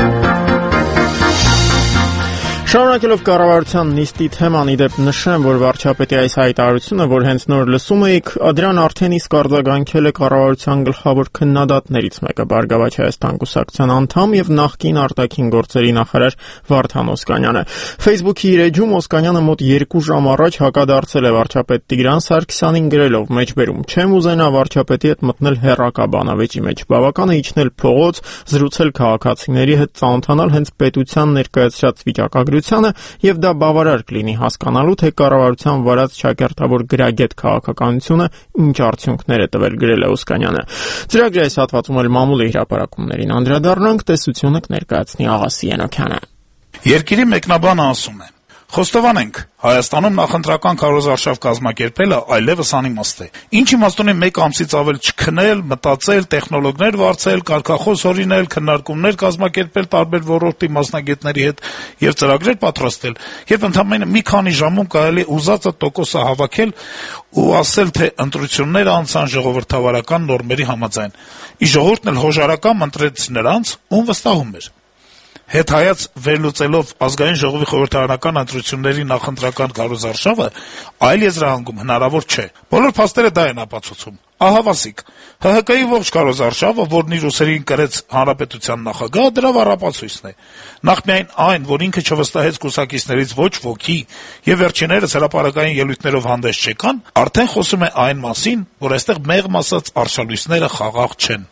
Շարունակելով կառավարության նիստի թեման, իդեպ նշեմ, որ վարչապետի այս հայտարարությունը, որ հենց նոր լսում էիք, դրան արդեն իսկ արձագանքել է կառավարության գլխավոր քննադատներից մեկը, Բարգավաճ Հայաստան կուսակցության անդամ եւ նախկին արտաքին գործերի նախարար Վարդան Օսկանյանը։ Facebook-ի իր էջում Օսկանյանը մոտ երկու ժամ առաջ հակադարձել է վարչապետ Տիգրան Սարգսյանին գրելով. «Մեջբերում չեմ ուզենա վարչապետի հետ մտնել հեռակա բանավեճի մեջ, բավական է իջնել փողոց, զրուցել քաղաքացիների հետ, ծանոթանալ հենց պետության ներկայացրած վիճակագրությանը եւ դա բավարար կլինի հասկանալու, թե կառավարության վարած ճակերտավոր գրագետ քաղաքականությունը ինչ արդյունքներ է տվել», գրել է Օսկանյանը։ Ծրագրի այս հատվածում էլ մամուլի հրապարակումներին անդրադառնանք, տեսությունը կներկայացնի Աղասի Ենոքյանը։ Երկիրի մեկնաբանը ասում է. Խոստովանենք, Հայաստանում նախընտրական քարոզարշավ կազմակերպելը այլևս անիմաստ է։ Ինչ իմաստ ունի մեկ ամսից ավել չքնել, մտածել, տեխնոլոգներ վարձել, կարգախոս հորինել, քննարկումներ կազմակերպել տարբեր ոլորտի մասնագետների հետ եւ ծրագրեր պատրաստել, երբ ընդամենը մի քանի ժամում կարելի է ուզածը տոկոսը հավաքել ու ասել, թե ընտրությունները անցան ժողովրդավարական նորմերի համաձայն։ Ի ժողովուրդն էլ հոժարակամ ընտրեց նրանց, ում վստահում էր։ Հետհայաց վերլուծելով ազգային ժողովի խորհրդարանական ընտրությունների նախընտրական քարոզարշավը, այլ եզրահանգում հնարավոր չէ։ Բոլոր փաստերը դա են ապացուցում։ Ահավասիկ, ՀՀԿ-ի ողջ քարոզարշավը, որն իր ուսերին կրեց հանրապետության նախագահը, դրա վառապացույցն է։ Նախ միայն այն, որ ինքը չվստահեց կուսակիցներից ոչ ոքի եւ վերջիններս հրապարակային ելույթներով հանդես չեկան, արդեն խոսում է այն մասին, որ այստեղ մեղմ ասած արշալույսները խաղաղ չեն։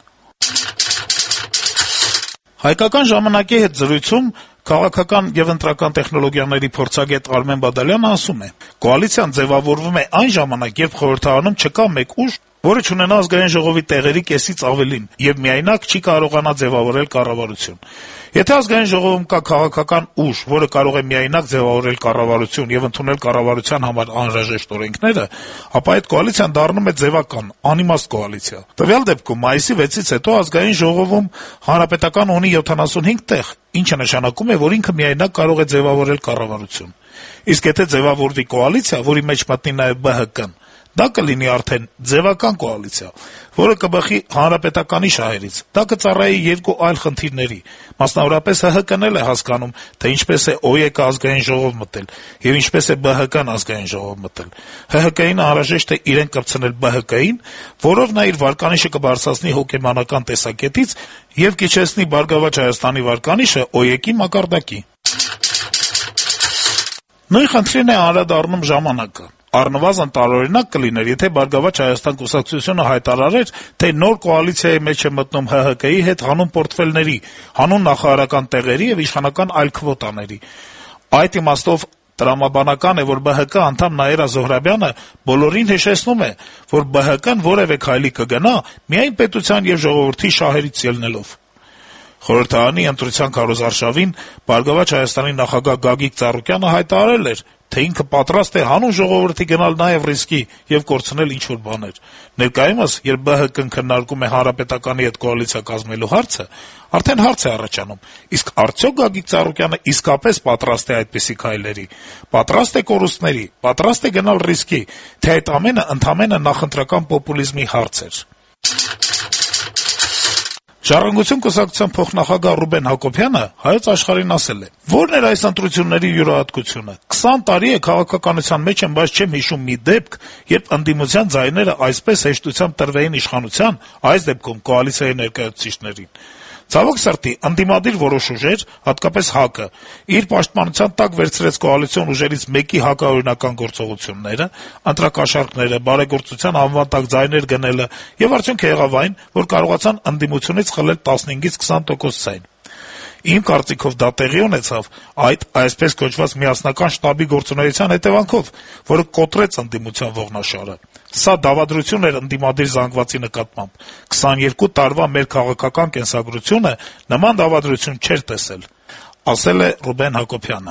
Հայկական ժամանակի հետ զրույցում քաղաքական եւ ընտրական տեխնոլոգիաների փորձագետ Արմեն Բադալյանը ասում է. «Կոալիցիան ձևավորվում է այն ժամանակ, երբ խորհրդարանում չկա մեկ ուժ, որը չունենա ազգային ժողովի տեղերի կեսից ավելին եւ միայնակ չի կարողանա ձևավորել կառավարություն։ Եթե ազգային ժողովում կա քաղաքական ուժ, որը կարող է միայնակ ձևավորել կառավարություն եւ ընդունել կառավարության համար անհրաժեշտ օրենքները, ապա այդ կոալիցիան դառնում է ձևական, անիմաստ կոալիցիա։ Տվյալ դեպքում մայիսի վեցից հետո ազգային ժողովում հանրապետական ունի յոթանասունհինգ տեղ, ինչը նշանակում է, որ ինքը միայնակ կարող է ձևավորել կառավարություն։ Իսկ եթե ձևավորվի կոալիցիա, որի մեջ մտնի նաեւ ԲՀԿ-ն, դա կլինի արդեն ձևական կոալիցիա, որը կբխի հանրապետականի շահերից։ Դա կծառայի երկու այլ խնդիրների։ Մասնավորապես ՀՀԿ-ն էլ է հասկանում, թե ինչպես է ՕԵԿ-ը ազգային ժողով մտել եւ ինչպես է ԲՀԿ-ն ազգային ժողով մտել։ ՀՀԿ-ին անհրաժեշտ է իրեն կպցնել ԲՀԿ-ին, որով նա իր վարկանիշը կբարձրացնի հոգեբանական տեսակետից եւ կիչեցնի Բարգավաճ Հայաստանի վարկանիշը ՕԵԿ-ի մակարդակի։ Նույն խնդրին է անդրադառնում ժամանակը։ Առնվազն տարօրինակ կլիներ, եթե Բարգավաճ Հայաստան կուսակցությունը հայտարարեր, թե նոր կոալիցիայի մեջ է մտնում ՀՀԿ-ի հետ հանուն պորտֆելների, հանուն նախարարական տեղերի եւ իշխանական այլ քվոտաների։ Այդ իմաստով տրամաբանական է, որ ԲՀԿ անդամ Նաիրա Զոհրաբյանը բոլորին հիշեցնում է, որ ԲՀԿ-ն որևէ քայլի կգնա միայն պետության եւ ժողովրդի շահերից ելնելով։ Խորհրդարանի ընտրության քարոզարշավին Բարգավաճ Հայաստանի նախագահ Գագիկ Ծառուկյանը հայտարարել էր, թե ինքը պատրաստ է հանուն ժողովրդի գնալ նաեւ ռիսկի եւ կորցնել ինչ-որ բաներ։ Ներկայումս, երբ Բ Հ Կ-ն քննարկում է Հանրապետականի հետ կոալիցիա կազմելու հարցը, արդեն հարց է առաջանում. իսկ արդյոք Գագիկ Ծառուկյանը իսկապես պատրաստ է այդպիսի քայլերի, պատրաստ է կորուստների, պատրաստ է գնալ ռիսկի, թե այդ ամենը ընդամենը նախընտրական պոպուլիզմի հարց էր։ Ժառանգություն կուսակցության փոխնախագահ Ռուբեն Հակոբյանը Հայոց Աշխարհին ասել է. «Որն էր այս ընտրությունների յուրահատկությունը։ քսան տարի է քաղաքականության մեջ եմ, բայց չեմ հիշում մի դեպք, երբ ընդդիմության ձայները այսպես հեշտությամբ տրվեին իշխանության, այս դեպքում կոալիցիայի ներկայացուցիչներին։ Ցավոք սրտի, ընդդիմադիր որոշ ուժեր, հատկապես ՀԱԿ-ը, իր պաշտպանության տակ վերցրեց կոալիցիոն ուժերից մեկի հակաօրինական գործողությունները, ընտրակաշառքները, բարեգործության անվան տակ ձայներ գնելը, եւ արդյունքը եղավ այն, որ կարողացան ընդդիմությունից խլել տասնհինգից քսան տոկոս ձայն։ Իմ կարծիքով դա տեղի ունեցավ այդ այսպես կոչված միասնական շտաբի գործունեության հետևանքով, որը կոտրեց ընդդիմության ողնաշարը։ Սա դավադրություն էր ընդդիմադիր զանգվածի նկատմամբ։ քսաներկու տարվա մեր քաղաքական կենսագրությունը նման դավադրություն չէր տեսել», ասել է Ռուբեն Հակոբյանը։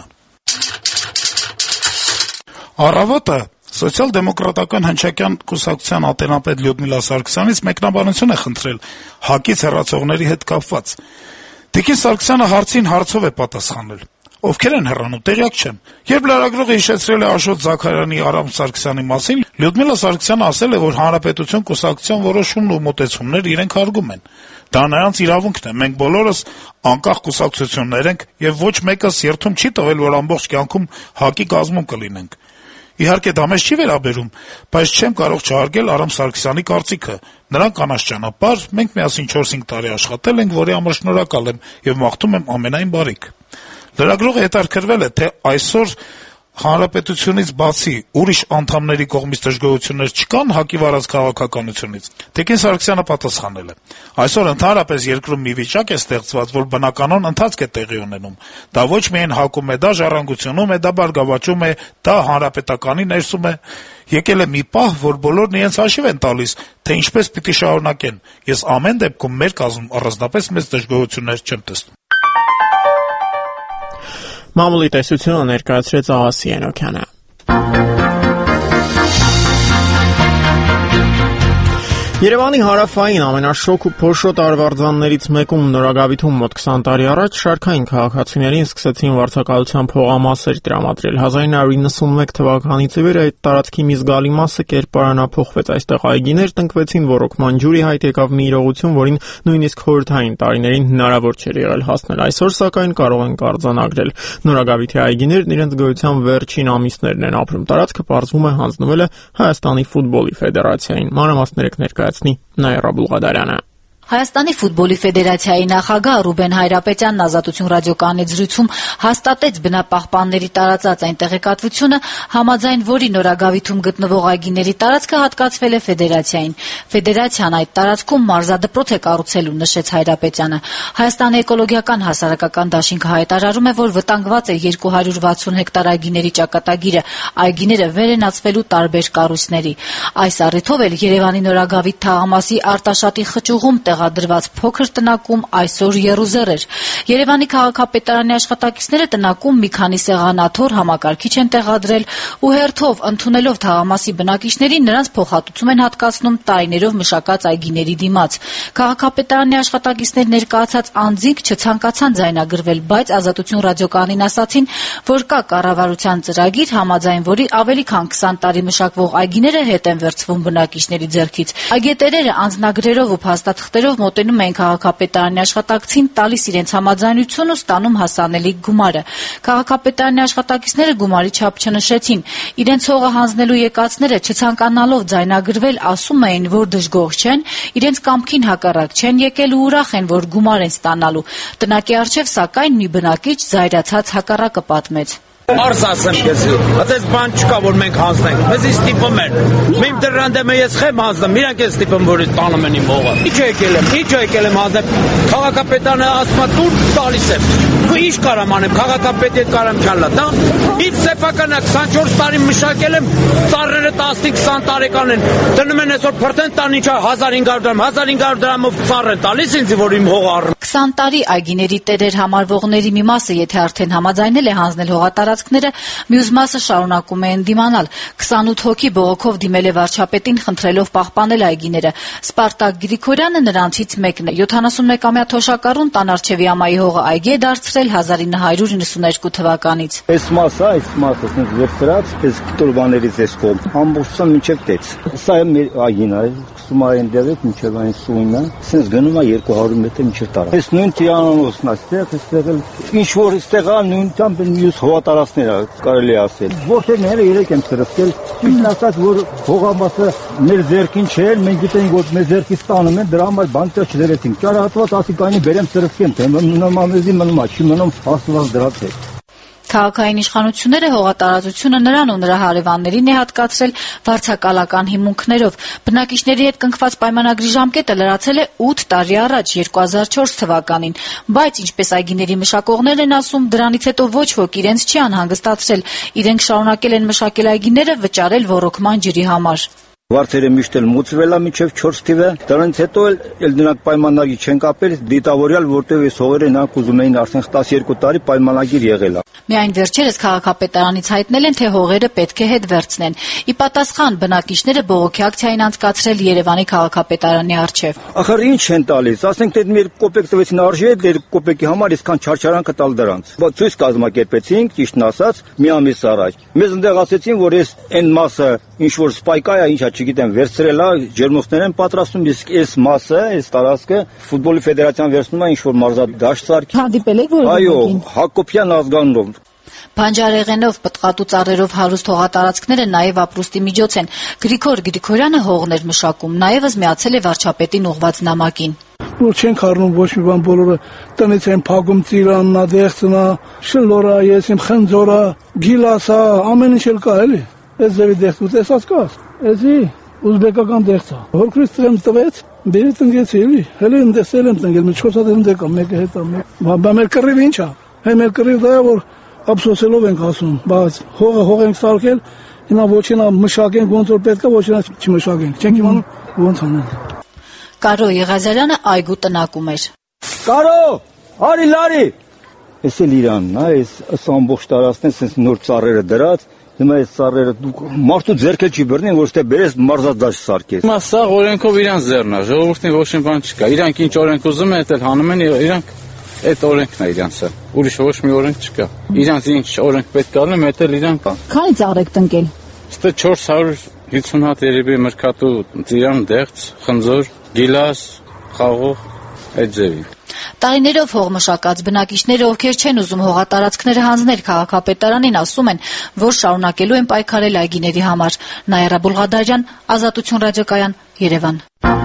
Առավոտը Սոցիալ-դեմոկրատական հնչակյան կուսակցության ատենապետ Լյուդմիլա Սարգսյանից մեկնաբանություն է խնդրել ՀԱԿ-ից հեռացողների հետ կապված։ Տիկին Սարգսյանը հարցին հարցով է պատասխանել. «Ովքեր են հեռանում, տեղյակ չեմ»։ Երբ լրագրողը հիշեցրել է Աշոտ Զաքարյանի, Արամ Սարգսյանի մասին, Լյուդմիլա Սարգսյանը ասել է, որ Հանրապետություն կուսակցության որոշումն ու մոտեցումները իրենք հարգում են։ Դա նրանց իրավունքն է, մենք բոլորս անկախ կուսակցություններ ենք եւ ոչ մեկս երթում չի տվել, որ ամբողջ կյանքում ՀԱԿ-ի կազմում կլինենք։ Իհարկե դա մեզ չի վերաբերում, բայց չեմ կարող չհարգել Արամ Սարգսյանի կարծիքը։ Նրան կանաչ ճանապարհ, մենք միասին չորս-հինգ տարի աշխատել ենք, որի համար շնորհակալ եմ եւ մաղթում եմ ամենայն բարիք։ Լրագրողը հետաքրքրվել է, թե այսօր Հանրապետությունից բացի ուրիշ անդամների կողմից դժգոհություններ չկան ՀԱԿ-ի վարած քաղաքականությունից։ Տիկին Սարգսյանը պատասխանել է. «Այսօր ընդհանրապես երկրում մի վիճակ է ստեղծված, որ բնականon ընթացք է տեղի ունենում։ Դա ոչ միայն ՀԱԿ-ում է, դա Ժառանգությունում է, դա Բարգավաճում է, դա Հանրապետականի ներսում է։ Եկել է մի պահ, որ բոլորն իրենց հաշիվ են տալիս, թե ինչպես պիտի շարունակեն։ Ես ամեն դեպքում մեր կազմում առանձնապես մեծ դժգոհություններ չեմ տեսնում»։ Մամուլի տեսությունը ներկայացրեց Ահասի Ենոքյանը։ Երևանի հարավային ամենաշոգ ու փոշոտ արվարձաններից մեկում Նորագավիթում մոտ քսան տարի առաջ շարքային քաղաքացիներին սկսեցին վարձակալության փողամասեր տրամադրել։ հազար նույն հարյուր իննսունմեկ թվականից ի վեր այդ տարածքի մի զգալի մասը կերպարանափոխվեց։ Այստեղ այգիներ տնկվեցին, ոռոգման ջուրի հայտ եկավ մի իրողություն, որին նույնիսկ խորհրդային տարիներին հնարավոր չէր եղել հասնել։ Այսօր սակայն կարող ենք արձանագրել։ Նորագավիթի այգիներն իրենց գոյության վերջին ամիսներն են ապրում։ Տարածքը պարզվում է հանձնվել է Հայաստանի ֆուտբոլի ֆեդերացիային։ Մանրամասներեք ներկայացնի Նաիրա Բուլղադարյանը։ Հայաստանի ֆուտբոլի ֆեդերացիայի նախագահ Ռուբեն Հայրապետյանն Ազատություն ռադիոկայանի զրույցում հաստատեց բնապահպանների տարածած այն տեղեկատվությունը, համաձայն որի Նորագավիթում գտնվող այգիների տարածքը հատկացվել է ֆեդերացիային։ Ֆեդերացիան այդ տարածքում մարզադպրոց է կառուցելու, նշեց Հայրապետյանը։ Հայաստանի էկոլոգիական հասարակական դաշինքը հայտարարում է, որ վտանգված է երկու հարյուր վաթսուն հեկտար այգիների ճակատագիրը, այգիները վերենացվելու տարբեր կառույցների։ Այս առիթով էլ Երևանի Նորագավիթ թաղամասի Արտաշատի խճուղում տեղադրված փոքր տնակում այսօր եռուզեռ էր։ Երևանի քաղաքապետարանի աշխատակիցները տնակում մի քանի սեղանաթոռ համակարգիչ են տեղադրել ու հերթով ընդունելով թաղամասի բնակիչներին նրանց փոխհատուցում են հատկացնում տարիներով մշակած այգիների դիմաց։ Քաղաքապետարանի աշխատակիցներ ներկայացած անձինք չցանկացան ձայնագրվել, բայց Ազատություն ռադիոկայանին ասացին, որ կա կառավարության ծրագիր, համաձայն որի ավելի քան քսան տարի մշակվող այգիները հետ են վերցվում բնակիչների ձեռքից։ Այգետերերը անձնագրերով ու փաստաթղթերով մոտենում էին քաղաքապետարանի աշխատակցին, տալիս իրենց համաձայնություն ու ստանում հասանելիք գումարը։ Քաղաքապետարանի աշխատակիցները գումարի չափ չնշեցին։ Իրենց հողը հանձնելու եկածները չցանկանալով ձայնագրվել, ասում էին, որ դժգոհ չեն, իրենց կամքին հակառակ չեն եկել ու ուրախ են, որ գումար են ստանալու։ Տնակի առջև սակայն մի բնակիչ զայրացած հակառակը պատմեց. Արս ասեմ քեզ, այդպես բան չկա, որ մենք հանձնենք։ Մեզ ստիպում են։ Մենք դրան դեմ ես խեմ հանձնում, իրանք են ստիպում, որ տանում են իմ հողը։ Ինչ եկել եմ, ինչ եկել եմ հանձնել։ Քաղաքապետարանը ասում է դուր տալիս եմ։ Ու ինչ կարամ անեմ, քաղաքապետի հետ կարամ չալա, դա։ Ինչ սեփականա քսանչորս տարի մշակել եմ, ծառերը տասնհինգ քսան տարեկան են։ Դնում են այսօր փրտեն տան ինչա հազար հինգ հարյուր դրամ, հազար հինգ հարյուր դրամով ծառ են տալիս ինձ, որ իմ հողը առնեմ։ քսան տարի այգիների տերեր համարվողների մի մասը, եթե արդեն համաձայնել է հանձնել հողատարածքները, մյուս մասը շարունակում է ընդդիմանալ։ քսանութ հոգի բողոքով դիմել է վարչապետին, խնդրելով պահպանել այգիները։ Սպարտակ Գրիգորյանը նրանցից մեկն է։ յոթանասունմեկամյա թոշակառուն Տանարչևի ամայի հողը այգի է դարձրել հազար ինը հարյուր իննսուներկու թվականից։ Այս մասը, այս մասը ինձ վերցրած, այս կտորբաներից էս կողմ, ամբողջությամբ մինչև տեց։ Սա է մեր այգին, սկսում է այնտեղից մինչև այն սույնը, սենց գնում է երկու հարյուր մետր մինչև տարա։ Այս նույն տիրանոցն է, այստեղ, այստեղ էլ ինչ որ այստեղ է նույնությամբ մյուս հողատարածքներ է, կարելի ասել։ Որդերները երեք եմ սրսկել, ինքն ասած, որ հողամասը մեր ձեռքին չէր, մենք գիտենք, որ մեր ձեռքից տանում են, դրա համար բան չդրեցինք։ Ճարահատված ասիկանի բերեմ սրսկեմ, թե մնում ամեզի մնում է, չի մնում հաստված դրած հետ։ Քաղաքային իշխանությունները հողատարածությունը նրան ու նրա հարևաններին է հատկացրել վարձակալական հիմունքներով։ Բնակիչների հետ կնքված պայմանագրի ժամկետը լրացել է ութ տարի առաջ, երկու հազար չորս թվականին, բայց ինչպես այգիների մշակողներն են ասում, դրանից հետո ոչ ոք իրենց չի անհանգստացրել։ Իրենք շարունակել են մշակել այգիները, վճարել ոռոգման ջրի համար։ Վարձերը միշտ էլ մուծվել է մինչև չորս թիվը, դրանից հետո էլ նրանք պայմանագիր չեն կապել, դիտավորյալ, որտեղ այս հողերը նրանք ուզում էին արդեն տասներկու տարի պայմանագիր եղել է։ Միայն վերջերս քաղաքապետարանից հայտնել են, թե հողերը պետք է հետ վերցնեն։ Ի պատասխան բնակիչները բողոքի ակցիա են անցկացրել Երևանի քաղաքապետարանի առջև։ Ախր ինչ են տալիս, ասենք թե մի կոպեկ տվեցին արժի է, դեր կոպեկի համար իսկան չարչարանքը տալ դրանց։ Ցույց կազմակերպեցինք, ճիշտն ասած, մի ամիս առաջ։ Մեզ ընդեղ ասեցին, որ այս այն մասը ինչ որ սպայկա է, ինչա չգիտեմ, վերցրել է, ջերմուխներ են պատրաստում, իսկ այս մասը, այս տարածքը ֆուտբոլի ֆեդերացիան վերցնում է ինչ որ մարզադաշտ սարքի։ Հանդիպել եք որ։ Այո, Հակոբյան ազգանունով։ Բանջարեղենով, պտղատու ծառերով հարուստ հողատարածքները նաև ապրուստի միջոց են։ Գրիգոր Գրիգորյանը հողներ մշակում, նաև միացել է վարչապետին ուղված նամակին։ Որ չենք առնում ոչ մի բան, բոլորը տնից են փակում ծիրաննա, դեղցնա, շլորա, ես իմ խնձորա, գիլասա, ամեն ինչ էլ կա էլի։ Այս ձևի դեղցու տեսած կաս։ Էսի ուզբեկական դեղցա։ Հորքրից տղեմ տվեց, բերի տնգեցի էլի։ Հələ եմ տեսել եմ տնգել, մի չորս հատ եմ դեկա, մեկը հետ է։ Բա մեր կռիվ ինչ է։ Հե մեր կռիվ դա է, որ ափսոսելով ենք ասում, բայց հողը հող ենք սարքել, հիմա ոչինա մշակենք ոնց որ պետք է, ոչինա չմշակենք։ Չենք իմանում ոնց անենք։ Կարո Եղազարյանը այգու տնակում էր։ Կարո, արի լարի։ Էս էլ Իրանն է, այս ամբողջ տարածքն է, sense նոր ծառերը դրած, հիմա այս ծառերը մարդու ձեռքը չի բռնին, որ ստե բերես մարզադաշտ սարքես։ Հիմա սա օրենքով իրանց ձեռն է, ժողովրդին ոչ մի բան չկա։ Իրանք ինչ օրենք ուզում են, դա հանում են, իրանք այդ օրենքն է իրանցը։ Ուրիշ ոչ մի օրենք չկա։ Իրանց ինչ օրենք պետք է անեն, դա էլ իրանք։ Քանի ծառ եք տնկել։ Ստե չորս հարյուր հիսուն հատ երևի մրգատու ծիրան, դեղց, խնձոր, գիլաս, խաղող, այդ ձևի։ Տարիներով հող մշակած բնակիչները, ովքեր չեն ուզում հողատարածքները հանձնել քաղաքապետարանին, ասում են, որ շարունակելու են պայքարել այգիների համար։ Նաիրա Բուլղադարյան, Ազատություն ռադիոկայան, Երևան։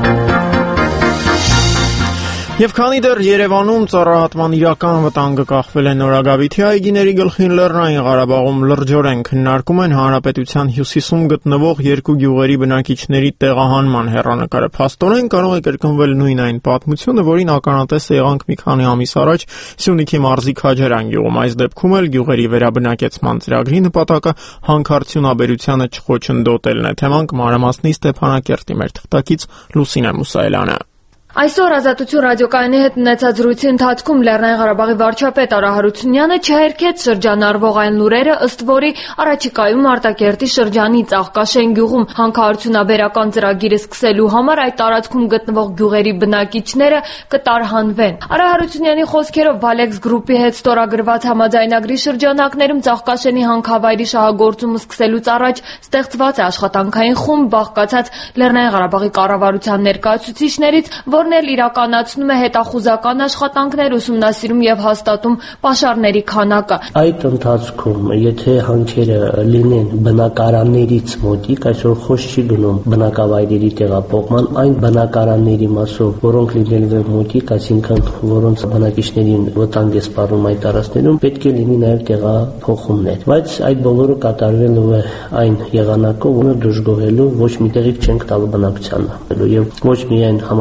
Եվ քանի դեռ Երևանում ծառահատման իրական վտանգը կախվել է Նորագավիթի այգիների գլխին, Լեռնային Ղարաբաղում լրջորեն քննարկում են հանրապետության հյուսիսում գտնվող երկու գյուղերի բնակիչների տեղահանման հեռանկարը։ Փաստորեն կարող է կրկնվել նույն այն պատմությունը, որին ականատես եղանք մի քանի ամիս առաջ Սյունիքի մարզի Քաջարյան գյուղում։ Այս դեպքում էլ գյուղերի վերաբնակեցման ծրագրի նպատակը հանքարդյունաբերությանը չխոչընդոտելն է։ Թեման կմանրամասնի Ստեփանակերտի մեր թղթակից Լուսինե Մուսայելյանը։ Այսօր Ազատություն ռադիոկայանի հետ ունեցած զրույցի ընթացքում Լեռնային Ղարաբաղի վարչապետ Արա Հարությունյանը չհերքեց շրջանառվող այն լուրերը, ըստ որի առաջիկայում Արտակերտի շրջանի Ծաղկաշեն գյուղում հանքարդյունաբերական ծրագիրը սկսելու համար այդ տարածքում գտնվող գյուղերի բնակիչները կտարհանվեն։ Արա Հարությունյանի խոսքերով Valex Group-ի հետ ստորագրված համաձայնագրի շրջանակներում Ծաղկաշենի հանքավայրի շահագործումը սկսելուց առաջ ստեղծված է աշխատանքային խումբ, բաղկացած Լեռնային Ղարաբաղի կառավարության ներկայացուցիչներից, որն էլ իրականացնում է հետախուզական աշխատանքներ, ուսումնասիրում եւ հաստատում պաշարների քանակը։ Այդ ընթացքում, եթե հանքերը լինեն բնակարաններից մոտիկ, այսօր խոսք չի գնում բնակավայրերի տեղափոխման, այն բնակարանների մասով, որոնք լինելու են մոտիկ, այսինքն որոնց բնակիչներին վտանգ է սպառնում այդ տարածքներում, պետք է լինի նաեւ տեղափոխումներ։ Բայց այդ բոլորը կատարվելու է այն եղանակով, որը դժգոհելու ոչ մի տեղից չենք տալու բնակչությանը։ Եվ ոչ միայն համապատասխան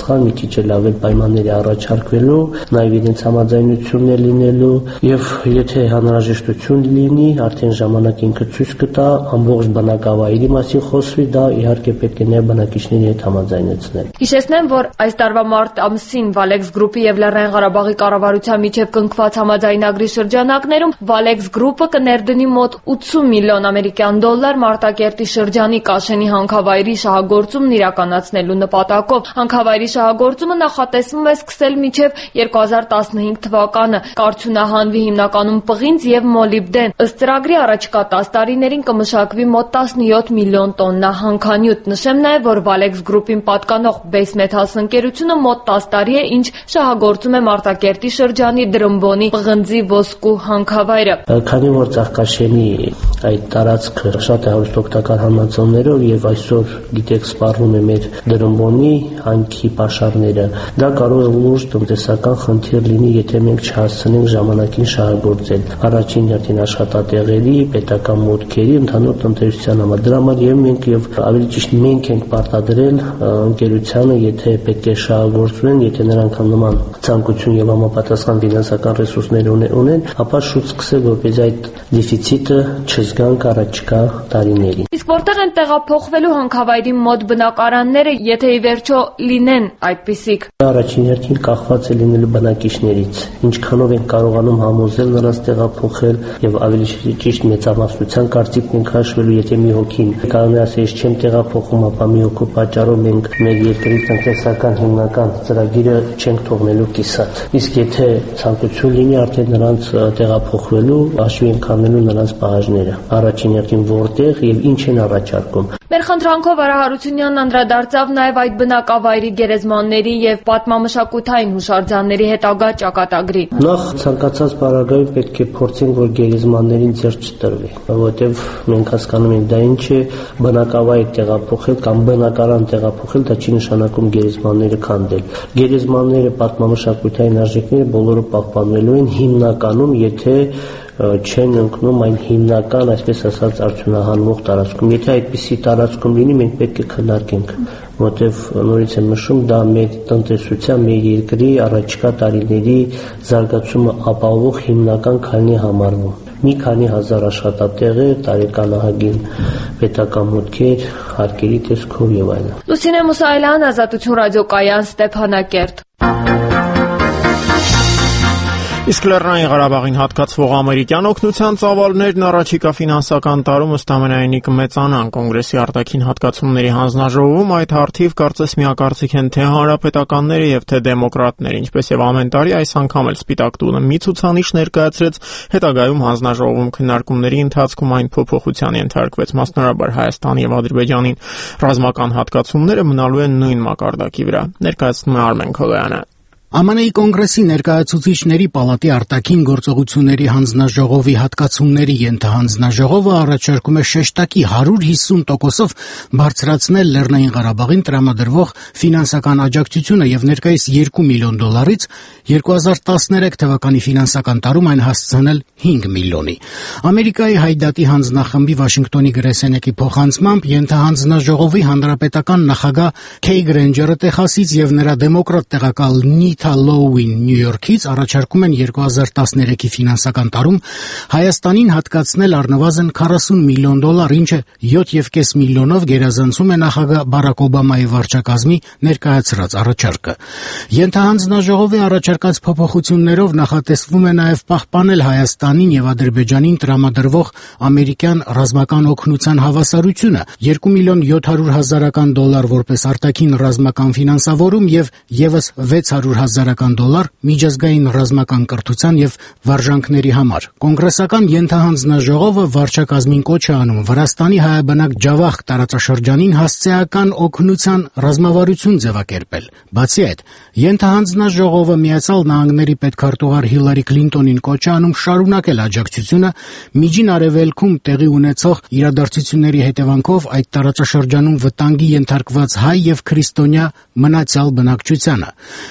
համապատասխան մի քիչ էլ ավել պայմանների առաջարկվելու, նաև իրենց համաձայնություններ լինելու եւ եթե անհրաժեշտություն լինի, արդեն ժամանակ ինքը ցույց կտա ամբողջ բնակավայրի մասին խոսվի, դա իհարկե պետք է նաև բնակիչների հետ համաձայնեցնել։ Հիշեցնեմ, որ այս տարվա մարտ ամսին Valex Group-ի եւ Լեռնային Ղարաբաղի կառավարության միջև կնքված համաձայնագրի շրջանակներում Valex Group-ը կներդնի մոտ ութսուն միլիոն ամերիկյան դոլար Մարտակերտի շրջանի Կաշենի հանքավայրի շահագործումն իրականացնելու նպատակով։ Հանքավայրի շահագործումը նախատեսվում է սկսել մինչև երկու հազար տասնհինգ թվականը։ Կառչունահանվի հիմնականում պղինձ եւ մոլիբդեն։ Ըստ ծրագրի առաջիկա տասը տարիներին կմշակվի մոտ տասնյոթ միլիոն տոննա հանքանյութ։ Նշեմ նաև, որ Valex Group-ին պատկանող Base Metals ընկերությունը մոտ տասը տարի է, ինչ շահագործում է Մարտակերտի շրջանի Դրմբոնի պղնձի ոսկու հանքավայրը։ Քանի որ Ծաղկաշենի այդ տարածքը շատ է հարուստ օգտակար հանածոներով եւ այսօր գիտեք սպառնում է մեր Դրմբոնի հանքի պաշարները, դա կարող է լուրջ տնտեսական խնդիր լինի, եթե մենք չհասցնենք ժամանակին շահագործել առաջին հերթին աշխատատեղերի, պետական մուտքերի, ընդհանուր տնտեսության համար։ Դրա համար եւ մենք եւ ավելի ճիշտ մենք ենք պարտադրել ընկերությանը, եթե պետք է շահագործեն, եթե նրանք նման ցանկություն եւ համապատասխան ֆինանսական ռեսուրսներ ունեն, ապա շուտ սկսել, որպեսզի այդ դեֆիցիտը չզգանք առաջիկա տարիներին։ Իսկ որտեղ են տեղափոխվելու հանքավայրի մոտ բնակարանները, եթե ի վերջո լինեն այդպիսիք։ Առաջին հերթին կախված է լինելու բնակիչներից, ինչքանով են կարողանում համոզել նրանց տեղափոխել եւ ավելի ճիշտ մեծամասնության կարծիքն ենք հաշվելու, եթե մի հոգին կարող է ասել, ես չեմ տեղափոխում, ապա մի հոգու պատճառով մենք մեր երկրի տնտեսական հիմնական ծրագիրը չենք թողնելու կիսատ։ Իսկ եթե ցանկություն լինի, արդեն նրանց տեղափոխվելու հաշվի ենք առնելու նրանց պահանջները, առաջին հերթին որտեղ եւ ինչ են առաջարկում։ Մեր խնդրանքով Արա Հարությունյանն անդրադարձավ նաև այդ բնակավայրի գերեզմանների եւ պատմամշակութային հուշարձանների հետագա ճակատագրին։ Նախ ցանկացած բaragայում պետք է փորձենք, որ գերեզմաններին ձեռ չտրվի, որովհետեւ մենք հասկանում ենք դա ինչ է, բնակավայր տեղափոխել կամ բնակարան տեղափոխել, դա չի նշանակում գերեզմանները քանդել։ Գերեզմանները, պատմամշակութային արժեքները բոլորը պահպանվելու են հիմնականում, եթե չեն ընկնում այն հիմնական, այսպես ասած, արդյունահանվող տարածքում։ Եթե այդպիսի տարածքում լինի, մենք պետք է քննարկենք, որտեղ նորից եմ նշում, դա մեր տնտեսության, մեր երկրի առաջիկա տարիների զարգացումը ապահովող հիմնական քայլն է համարվում։ Մի քանի հազար աշխատատեղեր, տարեկան ահագին պետական մուտքեր, հարկերի տեսքով եւ այլն։ Լուսինե Մուսայելյան, Ազատություն ռադիոկայան, Ստեփանակերտ։ Իսկ Լեռնային Ղարաբաղին հատկացվող ամերիկյան օգնության ծավալներն առաջիկա ֆինանսական տարում ըստ ամենայնի կմեծանան։ Կոնգրեսի արտաքին հատկացումների հանձնաժողովում այդ հարթիվ կարծես միակարծիք են թե հանրապետականները եւ թե դեմոկրատները, ինչպես եւ ամեն տարի այս անգամ էլ Սպիտակ տունը մի ցուցանիշ ներկայացրեց, հետագայում հանձնաժողովում քննարկումների ընթացքում այն փոփոխության ենթարկվեց, մասնավորաբար Հայաստանի եւ Ադրբեջանին ռազմական հատկացումները մնալու են նույն մակարդակի վրա։ Ներկայացնում է Արմեն Քոլոյանը։ ԱՄՆ-ի կոնգրեսի ներկայացուցիչների պալատի արտաքին գործողությունների հանձնաժողովի հատկացումների ենթահանձնաժողովը առաջարկում է շեշտակի հարյուր հիսուն տոկոսով բարձրացնել Լեռնային Ղարաբաղին տրամադրվող ֆինանսական աջակցությունը եւ ներկայիս երկու միլիոն դոլարից երկու հազար տասներեք թվականի ֆինանսական տարում այն հասցնել հինգ միլիոնի։ Ամերիկայի Հայդատի հանձնախմբի Վաշինգտոնի գրեսենեկի փոխանցմամբ ենթահանձնաժողովի հանրապետական նախագահ Քեյ Գրենջերը Տեխասից եւ նրա դեմոկրատ տեղակալ Նիթ Լոուին Նյու Յորքից առաջարկում են երկու հազար տասներեքի ֆինանսական տարում Հայաստանին հատկացնել առնվազն քառասուն միլիոն դոլար, ինչը յոթ եւ կես միլիոնով գերազանցում է նախագահ Բարակ Օբամայի վարչակազմի ներկայացրած առաջարկը։ Ենթահանձնաժողովի առաջարկած փոփոխություններով նախատեսվում է նաեւ պահպանել Հայաստանին եւ Ադրբեջանին տրամադրվող ամերիկյան ռազմական օգնության հավասարությունը երկու միլիոն յոթ հարյուր հազարական դոլար որպես արտաքին ռազմական ֆինանսավորում եւ եւս վեց հարյուր հազարական դոլար միջազգային ռազմական կրթության եւ վարժանքների համար։ Կոնգրեսական ենթահանձնաժողովը վարչակազմին կոչ է անում Վրաստանի հայաբնակ Ջավախ տարածաշրջանին հասցեական օգնության ռազմավարություն ձևակերպել։ Բացի այդ, ենթահանձնաժողովը Միացյալ Նահանգների պետքարտուղար Հիլարի Քլինտոնին կոչ է անում շարունակել աջակցությունը Միջին Արևելքում տեղի ունեցող իրադարձությունների հետևանքով այդ տարածաշրջանում վտանգի ենթարկված հայ եւ քրիստոնյա մնացյալ բնակչությանը։ երկու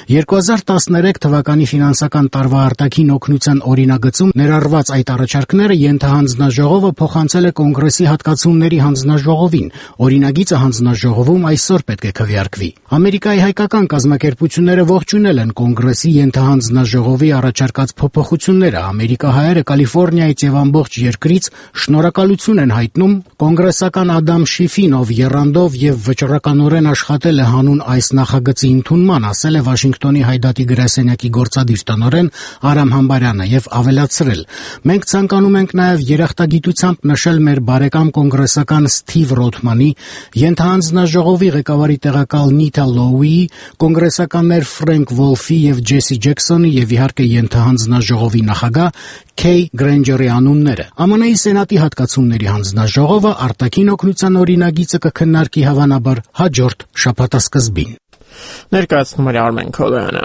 հազար տասներեք թվականի ֆինանսական տարվա արտաքին օգնության օրինագծում ներառված այդ առաջարկները ենթահանձնաժողովը փոխանցել է Կոնգրեսի հատկացումների հանձնաժողովին։ Օրինագիծը հանձնաժողովում այսօր պետք է քվեարկվի։ Ամերիկայի հայկական կազմակերպությունները ողջունել են Կոնգրեսի ենթահանձնաժողովի առաջարկած փոփոխությունները։ Ամերիկահայերը Կալիֆոռնիայից եւ ամբողջ երկրից շնորհակալություն են հայտնում կոնգրեսական Ադամ Շիֆին, ով եռանդով եւ վճռականորեն աշխատել է հանուն այս նախագծի ընդունման, ասել է Վաշինգտոնի Հայդատի գրասենյակի գործադիր տնօրեն Արամ Համբարյանը եւ ավելացրել. «Մենք ցանկանում ենք նաեւ երախտագիտությամբ նշել մեր բարեկամ կոնգրեսական Սթիվ Ռոթմանի, ենթահանձնաժողովի ղեկավարի տեղակալ Նիտա Լոուի, կոնգրեսականներ Ֆրենկ Վոլֆի եւ Ջեսի Ջեքսոնի եւ իհարկե ենթահանձնաժողովի նախագահ Քեյ Գրենջերի անունները»։ ԱՄՆ-ի Սենատի հատկացումների հանձնաժողովը արտաքին օգնության օրինագիծը կքննարկի հավանաբար հաջորդ շաբաթասկզբին։ Ներկայացնում էր Արմեն Քոլոյանը։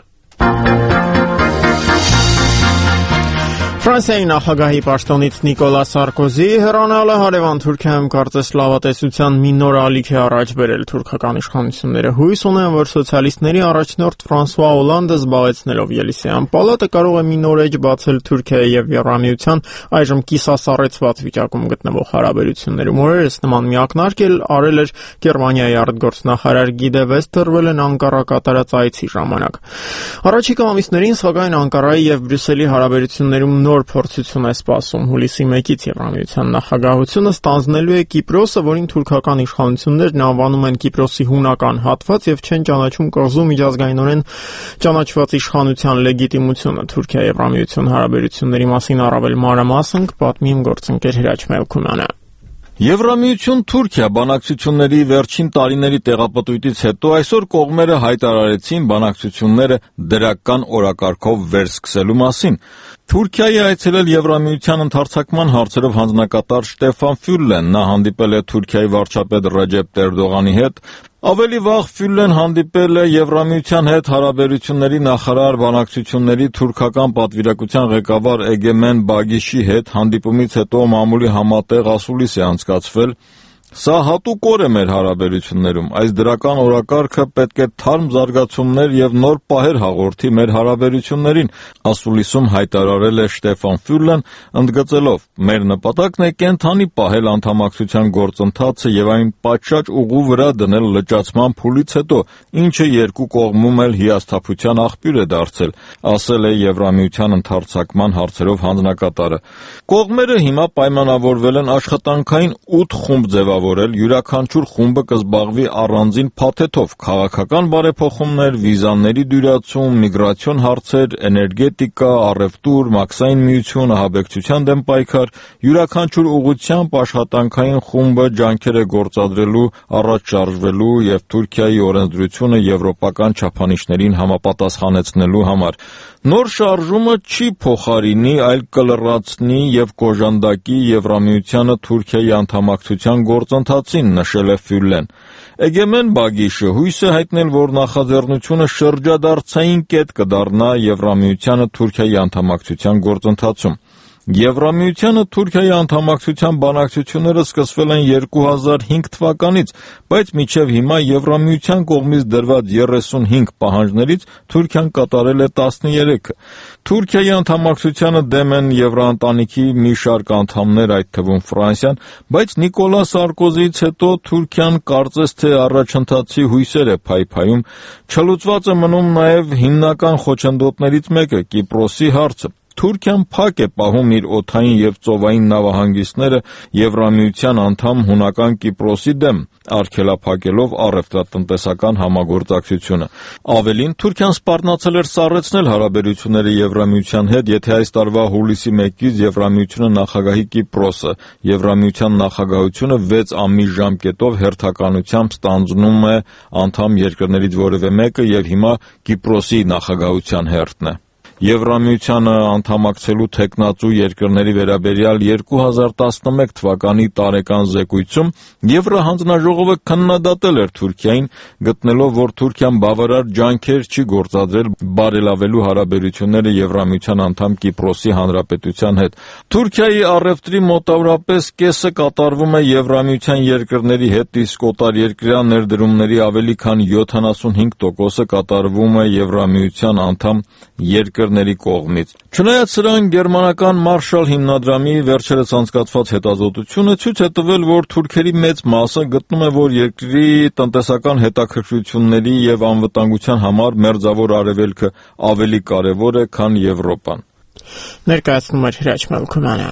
Ֆրանսիայի նախագահի պաշտոնից Նիկոլա Սարկոզի հեռանալը հարևան Թուրքիայում կարծես լավատեսության մի նոր ալիք է առաջ բերել թուրքական իշխանությունները։ Հույս ունեն, որ սոցիալիստների առաջնորդ Ֆրանսուଆ Օլանդը զբաղեցնելով Ելիսեյան պալատը կարող է մի նոր էջ բացել Թուրքիայի եւ Եվրամիության այժմ կիսասառեցված վիճակում գտնվող հարաբերություններում։ Օրերս նման մի ակնարկ էլ արել էր Գերմանիայի արտգործնախարար Գիդե Վեսթերվելեն Անկարա կատարած այցի ժամանակ։ Առաջիկա ամիսներին, սակայն, Անկարայի եւ Բրյուսելի հարաբերություններում նոր փորձություն է սպասում։ Հուլիսի մեկից Եվրամիության նախագահությունը ստանձնելու է Կիպրոսը, որին թուրքական իշխանություններն անվանում են Կիպրոսի հունական հատված եւ չեն ճանաչում կղզու միջազգայինորեն ճանաչված իշխանության լեգիտիմությունը։ Թուրքիա-Եվրամիություն հարաբերությունների մասին առավել մանրամասն կպատմի իմ գործընկեր Հրաչ Մելքումյանը։ Եվրամիություն-Թուրքիա բանակցությունների վերջին տարիների տեղապտույտից հետո այսօր կողմերը հայտարարեցին բանակցությունները դրական օրակարգով վերսկսելու մասին։ Թուրքիայի այցելել Եվրամիության ընդհարձակման հարցերով հանձնակատար Շտեֆան Ֆյուլեն, նա հանդիպել է Թուրքիայի վարչապետ Ռեջեփ Էրդողանի հետ։ Ավելի վաղ Ֆյուլեն հանդիպել է Եվրամիության հետ հարաբերությունների նախարար, բանակցությունների թուրքական պատվիրակության ղեկավար Էգեմեն Բագիշի հետ։ Հանդիպումից հետո մամուլի համատեղ ասուլիս է անցկացվել։ Սա հատուկ օր է մեր հարաբերություններում։ Այս դրական օրակարգը պետք է թարմ զարգացումներ եւ նոր պահեր հաղորդի մեր հարաբերություններին, ասուլիսում հայտարարել է Շտեֆան Ֆյուլեն, ընդգծելով. «Մեր նպատակն է կենթանի պահել անդամակցության գործընթացը եւ այն պատշաճ ուղու վրա դնել լճացման փուլից հետո, ինչը երկու կողմում էլ հիասթափության աղբյուր է դարձել», ասել է Եվրամիության ընդհարձակման հարցերով հանձնակատարը։ Կողմերը հիմա պայմանավորվել են աշխատանքային ութ խումբ ձևավորել։ Յուրաքանչյուր խումբը կզբաղվի առանձին փաթեթով՝ քաղաքական բարեփոխումներ, վիզաների դյուրացում, միգրացիոն հարցեր, էներգետիկա, առևտուր, մաքսային միություն, ահաբեկչության դեմ պայքար։ Յուրաքանչյուր ուղղությամբ աշխատանքային խումբը ջանքեր է գործադրելու առաջ շարժվելու եւ Թուրքիայի օրենսդրությունը եվրոպական չափանիշներին համապատասխանեցնելու համար։ Նոր շարժումը չի փոխարինի, այլ կլրացնի եւ կոժանդակի Եվրամիությանը Թուրքիայի անդամակցության գործընթացին, նշել է Ֆյուլեն։ Էգեմեն Բագիշը հույս է հայտնել, որ նախաձեռնությունը շրջադարձային կետ կդառնա Եվրամիությանը Թուրքիայի անդամակցության գործընթացում։ Եվրամիությանը Թուրքիայի անդամակցության բանակցությունները սկսվել են երկու հազար հինգ թվականից, բայց մինչև հիմա Եվրամիության կողմից դրված երեսունհինգ պահանջներից Թուրքիան կատարել է տասներեքը։ Թուրքիայի անդամակցությանը դեմ են Եվրաընտանիքի մի շարք անդամներ, այդ թվում Ֆրանսիան, բայց Նիկոլա Սարկոզիից հետո Թուրքիան կարծես թե առաջընթացի հույսեր է փայփայում։ Չլուծված է մնում նաև հիմնական խոչընդոտներից մեկը՝ Կիպրոսի հարցը։ Թուրքիան փակ է պահում իր օդային եւ ծովային նավահանգիստները Եվրամիության անդամ հունական Կիպրոսի դեմ, արգելափակելով առևտրատնտեսական համագործակցությունը։ Ավելին, Թուրքիան սպառնացել էր սառեցնել հարաբերությունները Եվրամիության հետ, եթե այս տարվա հուլիսի մեկից Եվրամիությունը նախագահի Կիպրոսը։ Եվրամիության նախագահությունը վեց ամիս ժամկետով հերթականությամբ ստանձնում է անդամ երկրներից որևէ մեկը եւ հիմա Կիպրոսի նախագահության հերթն է։ Եվրամիությանը անդամակցելու թեկնածու երկրների վերաբերյալ երկու հազար տասնմեկ թվականի տարեկան զեկույցում Եվրահանձնաժողովը քննադատել էր Թուրքիային, գտնելով, որ Թուրքիան բավարար ջանքեր չի գործադրել բարելավելու հարաբերությունները Եվրամիության անդամ Կիպրոսի հանրապետության հետ։ Թուրքիայի առևտրի մոտավորապես կեսը կատարվում է Եվրամիության երկրների հետ, իսկ օտարերկրյա ներդրումների ավելի քան յոթանասունհինգ տոկոսը կատարվում է Եվրամիության անդամ երկրների կողմից։ Չնայած սրան, գերմանական Մարշալ հիմնադրամի վերջերս անցկացված հետազոտությունը ցույց է տվել, որ թուրքերի մեծ մասը գտնում է, որ երկրի տնտեսական հետաքրքրությունների եւ անվտանգության համար Մերձավոր Արևելքը ավելի կարեւոր է, քան Եվրոպան։ Ներկայացնում է Հրաչ Մելքումյանը։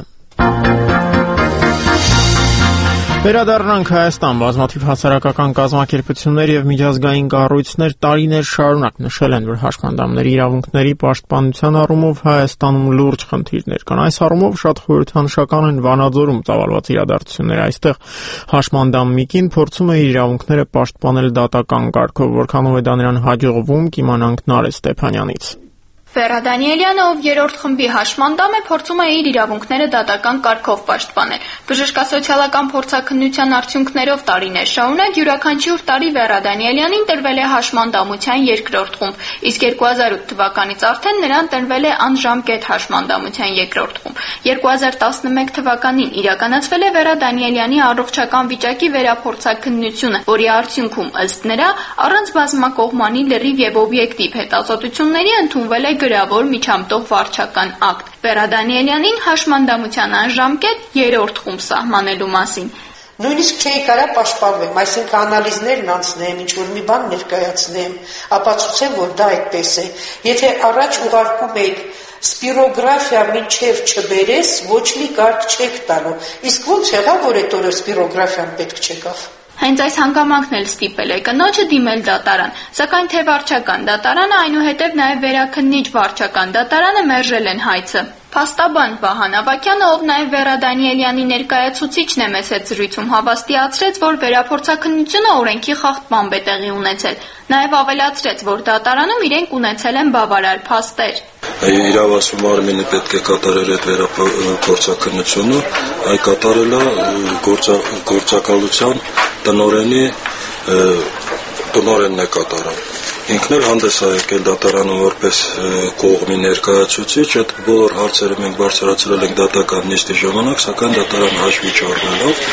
Վերադառնանք Հայաստան, բազմաթիվ հասարակական կազմակերպություններ եւ միջազգային կառույցներ տարիներ շարունակ նշել են, որ հաշմանդամների իրավունքների պաշտպանության առումով Հայաստանում լուրջ խնդիրներ կան։ Այս առումով շատ խորհրդանշական են Վանաձորում ծավալված իրադարձությունները։ Այստեղ հաշմանդամ մի կին փորձում է իր իրավունքները պաշտպանել դատական կարգով, որքանով է դա նրան հաջողվում, կիմանանք Նարէ Ստեփանյանից։ Վերա Դանիելյանը, ով երրորդ խմբի հաշմանդամ է, փորձում է իր իրավունքները դատական կարգով պաշտպանել։ Բժշկասոցիալական փորձաքննության արդյունքներով տարիներ շարունակ յուրաքանչյուր տարի Վերա Դանիելյանին տրվել է հաշմանդամության երկրորդ խումբ, իսկ երկու հազար ութ թվականից արդեն նրան տրվել է անժամկետ հաշմանդամության երկրորդ խումբ։ երկու հազար տասնմեկ թվականին իրականացվել է Վերա Դանիելյանի առողջական վիճակի վերափորձաքննությունը, որի արդյունքում ըստ նրա առանց բազմակողմանի լրիվ եւ օբյեկտիվ հետազոտությունների ընդունվել է գրավոր միջամտող վարչական ակտ Վերա Դանիելյանին հաշմանդամության անժամկետ երրորդ խումբ սահմանելու մասին։ Նույնիսկ չէի կարա պաշտպանվեմ, այսինքն անալիզներն անցնեմ, ինչ-որ մի բան ներկայացնեմ, ապացուցեմ, որ դա այդպես է։ Եթե առաջ ուղարկում եք սպիրոգրաֆիա մինչև չբերես, ոչ մի կարգ չեք տալու։ Իսկ ո՞նց եղավ, որ այդ օրը սպիրոգրաֆիան պետք չեկավ։ Հենց այս հանգամանքն էլ ստիպել է կնոջը դիմել դատարան, սակայն թե վարչական դատարանը, այնուհետև նաև վերաքննիչ վարչական դատարանը մերժել են հայցը։ Փաստաբան Վահան Ավագյանը, ով նաև Վերա Դանիելյանի ներկայացուցիչն է, մեծ հետ զրույցում հավաստիացրեց, որ վերափորձաքննությունը օրենքի խախտմամբ է տեղի ունեցել։ Նաև ավելացրեց, որ դատարանում իրենք ունեցել են բավարար փաստեր։ Իրավասու մարմինը պետք է կատարել այդ վերափորձաքննությունը, այ կատարել է գործակալության տնօրենի տնօրենն է կատարել։ Ինքն էլ հանդես է եկել դատարանում որպես կողմի ներկայացուցիչ, այդ բոլոր հարցերը մենք բարձրացրել ենք դատական նիստի ժամանակ, սակայն դատարան հաշվի չառնելով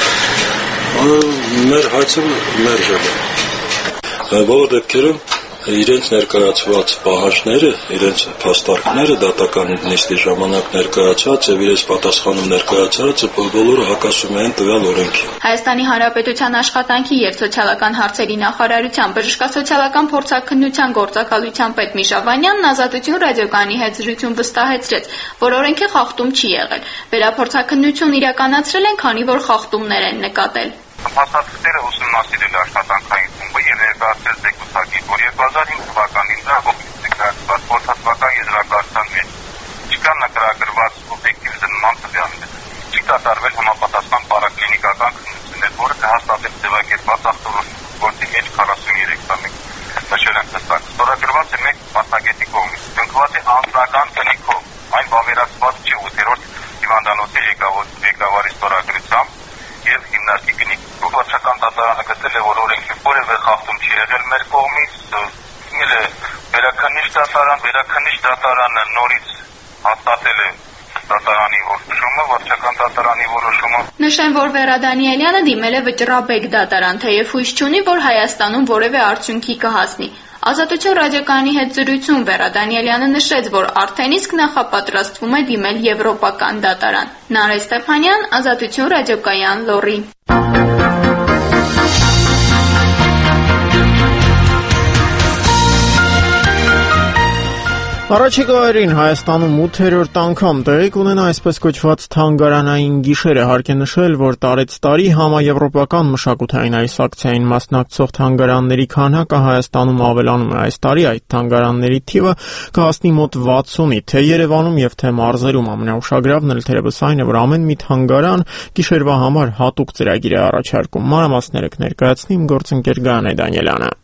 մեր հայցը մերժել է։ Բոլոր դեպքերում իրենց ներկայացված պահանջները, իրենց փաստարկները դատական նիստի ժամանակ ներկայացած եւ իրենց պատասխանում ներկայացած բոլորը հակասում են տվյալ օրենքին։ Հայաստանի Հանրապետության աշխատանքի եւ սոցիալական հարցերի նախարարության բժշկասոցիալական փորձաքննության գործակալության պետ Միշա Վանյանն Ազատություն ռադիոկայանի հետ զրույցում վստահեցրեց, որ օրենքի խախտում չի եղել։ Վերափորձաքննություն իրականացրել են, քանի որ խախտումներ են նկատել։ Փաստաթղթերը ուսումնասիրել աշխատանքային խումբը եւ ներկայացրել զեկուցակի, որ երկու հազար հինգ թվականին դա օբյեկտիվացված փորձածական եզրակացության մեջ չկա նկարագրված օբյեկտիվ զննման տվյալներ, չի կատարվել համապատասխան պարակլինիկական քննություններ, որը կհաստատել ձևակերպված ախտորոշի մեջ քառասուններեք տարի նշել են հստակ։ Ստորագրված է մեկ մասնագետի կողմից, կնքված է անձնական տնիկով, այն վավերացված չի ութերորդ հիվանդանոցի ղեկավարի ստորագրությամբ եւ հիմնարկի գնիկ վարչական դատարանը գտել է, որ օրենքի որևէ խախտում չի եղել մեր կողմից, ել է վերաքննիչ դատարան, վերաքննիչ դատարանը նորից հաստատել է դատարանի որոշումը, վարչական դատարանի որոշումը։ Նշեն, որ Վերա Դանիելյանը դիմել է վճռաբեկ դատարան, թեև հույս չունի, որ Հայաստանում որևէ արդյունքի կհասնի։ Ազատություն ռադիոկայանի հետ զրույցում Վերա Դանիելյանը նշեց, որ արդեն իսկ նախապատրաստվում է դիմել Եվրոպական դատարան։ Նարէ Ստեփանյան, Ազատություն ռադիոկայան, Լոռի։ Առաջիկա օրերին Հայաստանում ութերորդ անգամ տեղի կունենա այսպես կոչված թանգարանային գիշերը, հարկ է նշել, որ տարեց տարի համաեվրոպական մշակութային այս ակցիային մասնակցող թանգարանների քանակը Հայաստանում ավելանում է։ Այս տարի այդ թանգարանների թիվը կհասնի մոտ վաթսունի, թե Երևանում եւ թե մարզերում։ Ամենաուշագրավն էլ թերևս այն է, որ ամեն մի թանգարան գիշերվա համար հատուկ ծրագիր է առաջարկում։ Մանրամասները կներկայացնի իմ գործընկեր Գայանե Դանիելյանը։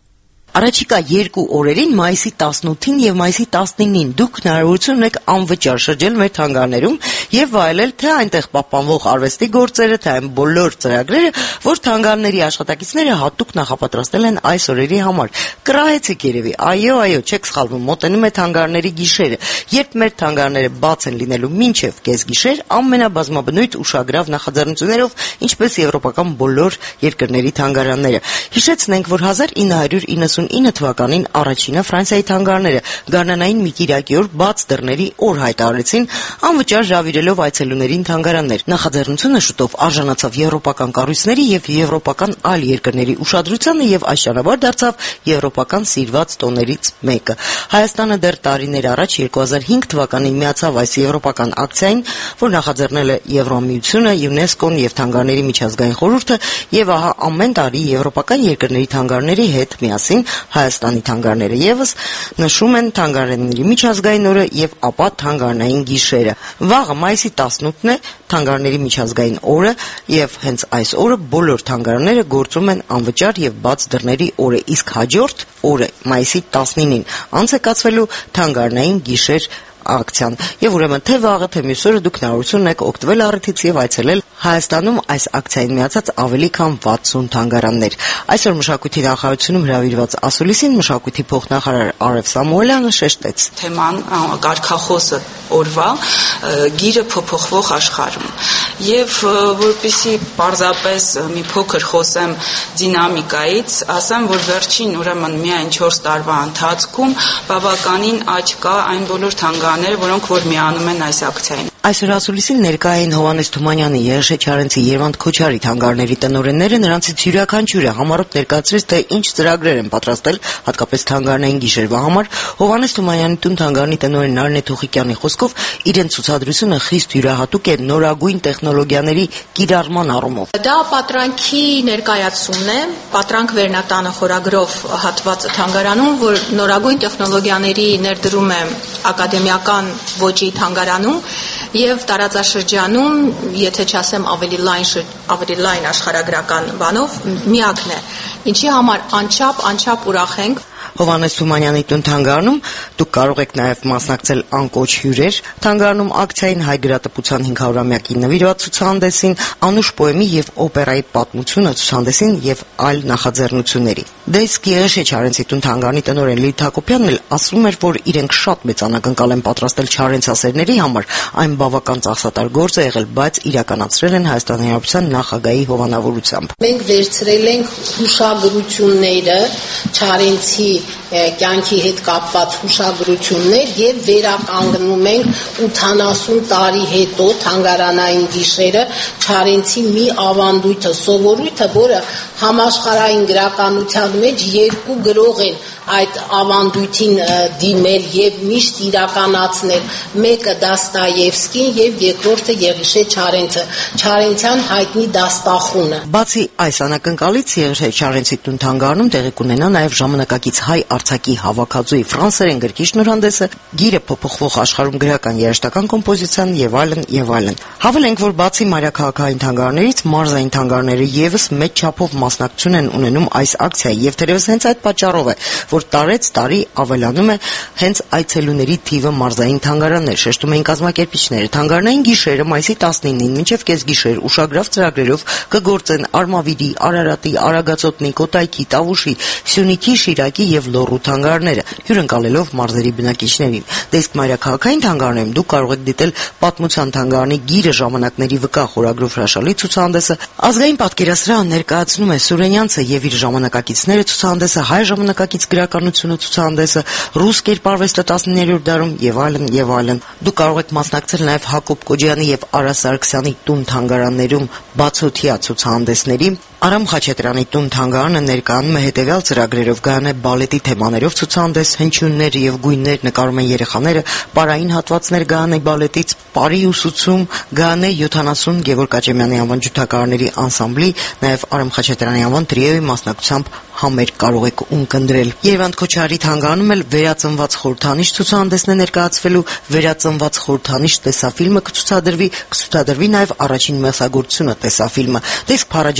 Առաջիկա երկու օրերին մայիսի տասնութին եւ մայիսի տասնինին դուք հնարավորություն ունեք անվճար շրջել մեր թանգարներում եւ վայելել թե այնտեղ պահպանվող արվեստի գործերը, թե այն բոլոր ծրագրերը, որ թանգարների աշխատակիցները հատուկ նախապատրաստել են այս օրերի համար։ Կռահեցիք երևի, այո, այո, չեք սխալվում, մոտենում է թանգարների գիշերը, երբ մեր թանգարները բաց են լինելու մինչեւ կեսգիշեր, ամենաբազմաբնույթ ուշագրավ նախաձեռնություններով, ինչպես եվրոպական բոլոր երկրների թանգարանները։ Հիշեցնենք, որ հազար ինը հարյուր իննսունինը թվականին առաջինը Ֆրանսիայի թանգարները գարնանային մի կիրակի օր բաց դռների օր հայտարարեցին, անվճար հրավիրելով այցելուներին թանգարաններ։ Նախաձեռնությունը շուտով արժանացավ եվրոպական կառույցների եւ եվրոպական այլ երկրների ուշադրությանը եւ այս ճանապարհ դարձավ եվրոպական սիրված տոներից մեկը։ Հայաստանը դեռ տարիներ առաջ երկու հազար հինգ թվականին միացավ այս եվրոպական ակցիային, որ նախաձեռնել է Եվրամիությունը, ՅՈՒՆԵՍԿՕ-ն եւ Թանգարների միջազգային խորհուրդը, եւ ահա ամեն տարի եվրոպական երկրների թանգարների հետ միասին Հայաստանի թանգարները եւս նշում են թանգարանների միջազգային օրը եւ ապա թանգարանային գիշերը։ Վաղը մայիսի տասնութն է թանգարանների միջազգային օրը եւ հենց այս օրը բոլոր թանգարանները գործում են անվճար եւ բաց դռների օրը, իսկ հաջորդ օրը մայիսի տասնինին անց է կացվելու թանգարանային գիշեր ակցիան եւ ուրեմն թե վաղը թե մյուս օրը դուք հնարավորություն ունեք օգտվել առիթից եւ այցելել Հայաստանում այս ակցիային միացած ավելի քան վաթսուն թանգարաններ։ Այսօր մշակույթի նախարարությունում հրավիրված ասուլիսին մշակույթի փոխնախարար Արև Սամուելյանը շեշտեց. Թեման կարգախոսը օրվա գիրը փոփոխվող աշխարհում եւ որպեսզի պարզապես մի փոքր խոսեմ դինամիկայից, ասեմ, որ վերջին ուրեմն միայն չորս տարվա ընթացքում բավականին աճ կա այն բոլոր թանգարանները, որոնք որ միանում են այս ակցիային։ Այսօր ասուլիսին ներկա էին Հովհաննես Թումանյանի, Երաշե Չարենցի, Երվանդ Քոչարի թանգարանների տնօրենները, նրանցից յուրաքանչյուրը համառոտ ներկայացրեց, թե ինչ ծրագրեր են պատրաստել հատկապես թանգարանային գիշերվա համար։ Հովհաննես Թումանյանի տուն թանգարանի տնօրեն Նարինե Թուխիկյանի խոսքով իրենց ցուցադրությունը խիստ յուրահատուկ է նորագույն տեխնոլոգիաների կիրառման առումով։ Դա պատրանքի ներկայացումն է, պատրանք վերնատանը խորագրով հատված թանգարանում, որ նորագույն տեխնոլոգիաների ներդրում է ակադեմիական ոճի թանգարանում եւ տարածաշրջանում, եթե չասեմ ավելի լայն ավելի լայն աշխարհագրական բանով միակն է, ինչի համար անչափ անչափ ուրախ ենք։ Հովհաննես Թումանյանի տուն թանգարանում դուք կարող եք նաև մասնակցել անկոչ հյուրեր թանգարանում ակցիային, հայ գրատպության հինգ հարյուրամյակին նվիրված ցուցահանդեսին, Անուշ պոեմի եւ օպերայի պատմությունը ցուցահանդեսին եւ այլ նախաձեռնությունների։ Դեսկ Երաշե Չարենցի տուն թանգարանի տնօրեն Լիլիթ Հակոբյանն էլ ասում էր, որ իրենք շատ մեծ անակնկալ են պատրաստել չարենցասերների համար, այն բավական ծախսատար գործ է եղել, բայց իրականացրել են Հայաստանի Հանրապետության նախագահի հովանավորությամբ։ Մենք վերցրել ենք հուշագրությունները Չարենցի կյանքի հետ կապված հուշագրություններ եւ վերականգնում ենք ութանասուն տարի հետո թանգարանային գիշերը Չարենցի մի ավանդույթը, սովորույթը, որը համաշխարհային գրականության մեջ երկու գրող են այդ ավանդույթին դիմել եւ միշտ իրականացնել, մեկը Դաստայևսկին եւ երկրորդը Եղիշե Չարենցը, Չարենցյան հայտնի դաստախունը։ Բացի այս անակնկալից Եղիշե Չարենցի տուն թանգարանում տեղի կունենա նաեւ ժամանակակից հայ արձակի հավաքածուի ֆրանսերեն գրքի շնորհանդեսը, գիրը փոփոխվող աշխարհում գրական երաժշտական կոմպոզիցիան եւ այլն եւ այլն։ Հավելենք, որ բացի մայրաքաղաքային թանգարաններից մարզային թանգարանները եւս մեծ չափով մասնակցություն են ունենում այս ակցիայի եւ թերևս հենց այդ պատճառով է, որ տարեց տարի ավելանում է հենց այցելուների թիվը մարզային թանգարաններ, շեշտում էին կազմակերպիչները։ Թանգարանային գիշերը մայիսի տասնինին մինչև կեսգիշեր ուշագրավ ծրագրերով կգործեն Արմավիրի, Արարատի, Արագածոտնի, Կոտայքի, Տավուշի, Սյունիքի, Շիրակի եւ Լոռու թանգարանները, հյուրընկալելով մարզերի բնակիչներին։ Դեսկ մայրաքաղաքային թանգարանում դուք կարող եք դիտել պատմության թանգարանի գիրը ժամանակների վկա խորագրով հրաշալի ցուցահանդեսը, ազգային պատկերասրահը ներկայացնում է Սուրենյանցը եւ իր ժամանակակիցները ցուցահանդեսը, հայ ժամանակակից գրականությունը ցուցահանդեսը, ռուս կերպարվեստը տասնիններորդ դարում եւ այլն եւ այլն։ Դուք կարող եք մասնակցել նաեւ Հակոբ Կոջյանի եւ Արա Սարգսյանի տուն թանգարաններում բացօթյա ցուցահանդեսների։ Արամ Խաչատրյանի տուն թանգարանը ներկայանում է հետևյալ ծրագրերով՝ Գայանե բալետի թեմաներով ցուցահանդես, հնչյուններ եւ գույներ նկարում են երեխաները, պարային հատվածներ Գայանե բալետից, Պարի ուսուցում, Գայանե յոթանասուն Գևորգ Աճեմյանի անվան ջութակարների անսամբլի, նաեւ Արամ Խաչատրյանի անվան տրիոյի մասնակցությամբ համեր կարող եք ունկնդրել։ Երվանդ Քոչարի թանգարանում էլ վերածնված խորհրդանիշ ցուցահանդեսն է ներկայացվելու, վերածնված խորհրդանիշ տեսաֆիլմը կցուցադրվի, կցուցադրվի նաեւ առաջին մեսագործությունը տեսաֆիլմը։ Դեսկ Փարաջանովի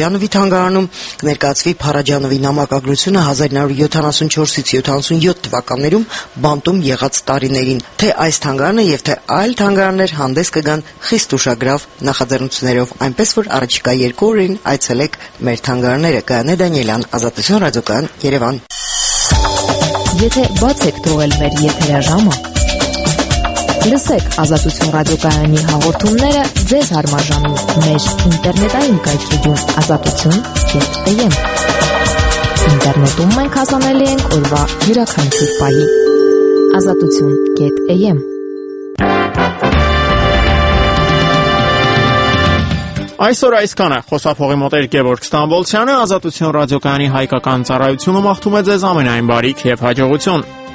թանգարանում, կներկայացվի Փարաջանովի նամակագրությունը հազար նոր յոթանասունչորսից յոթանասունյոթ թվականներում բանտում եղած տարիներին, թե այս թանգարանը եւ թե այլ թանգարաններ հանդես կգան խիստ ուշագրավ նախաձեռնություններով, այնպես որ առաջիկա երկու օրերին այցելեք մեր թանգարանները։ Գայանե Դանիելյան, Ազատություն ռադիոկայան, Երևան։ Եթե բաց եք թողել մեր եթերաժամը, լսեք Ազատություն ռադիոկայանի հաղորդումները ձեզ հարմարժանում մեր ինտերնետային կայքեջում ազատություն կետ am։ Ինտերնետում մենք հասանելի ենք օրվա յուրաքանչյուր պահի։ ազատություն կետ am։ Այսօր այսքանը, խոսափողի մոտ էր Գևորգ Ստամբոլցյանը, Ազատություն ռադիոկայանի հայկական ծառայությունը մաղթում է ձեզ ամենայն բարիք և հաջողություն։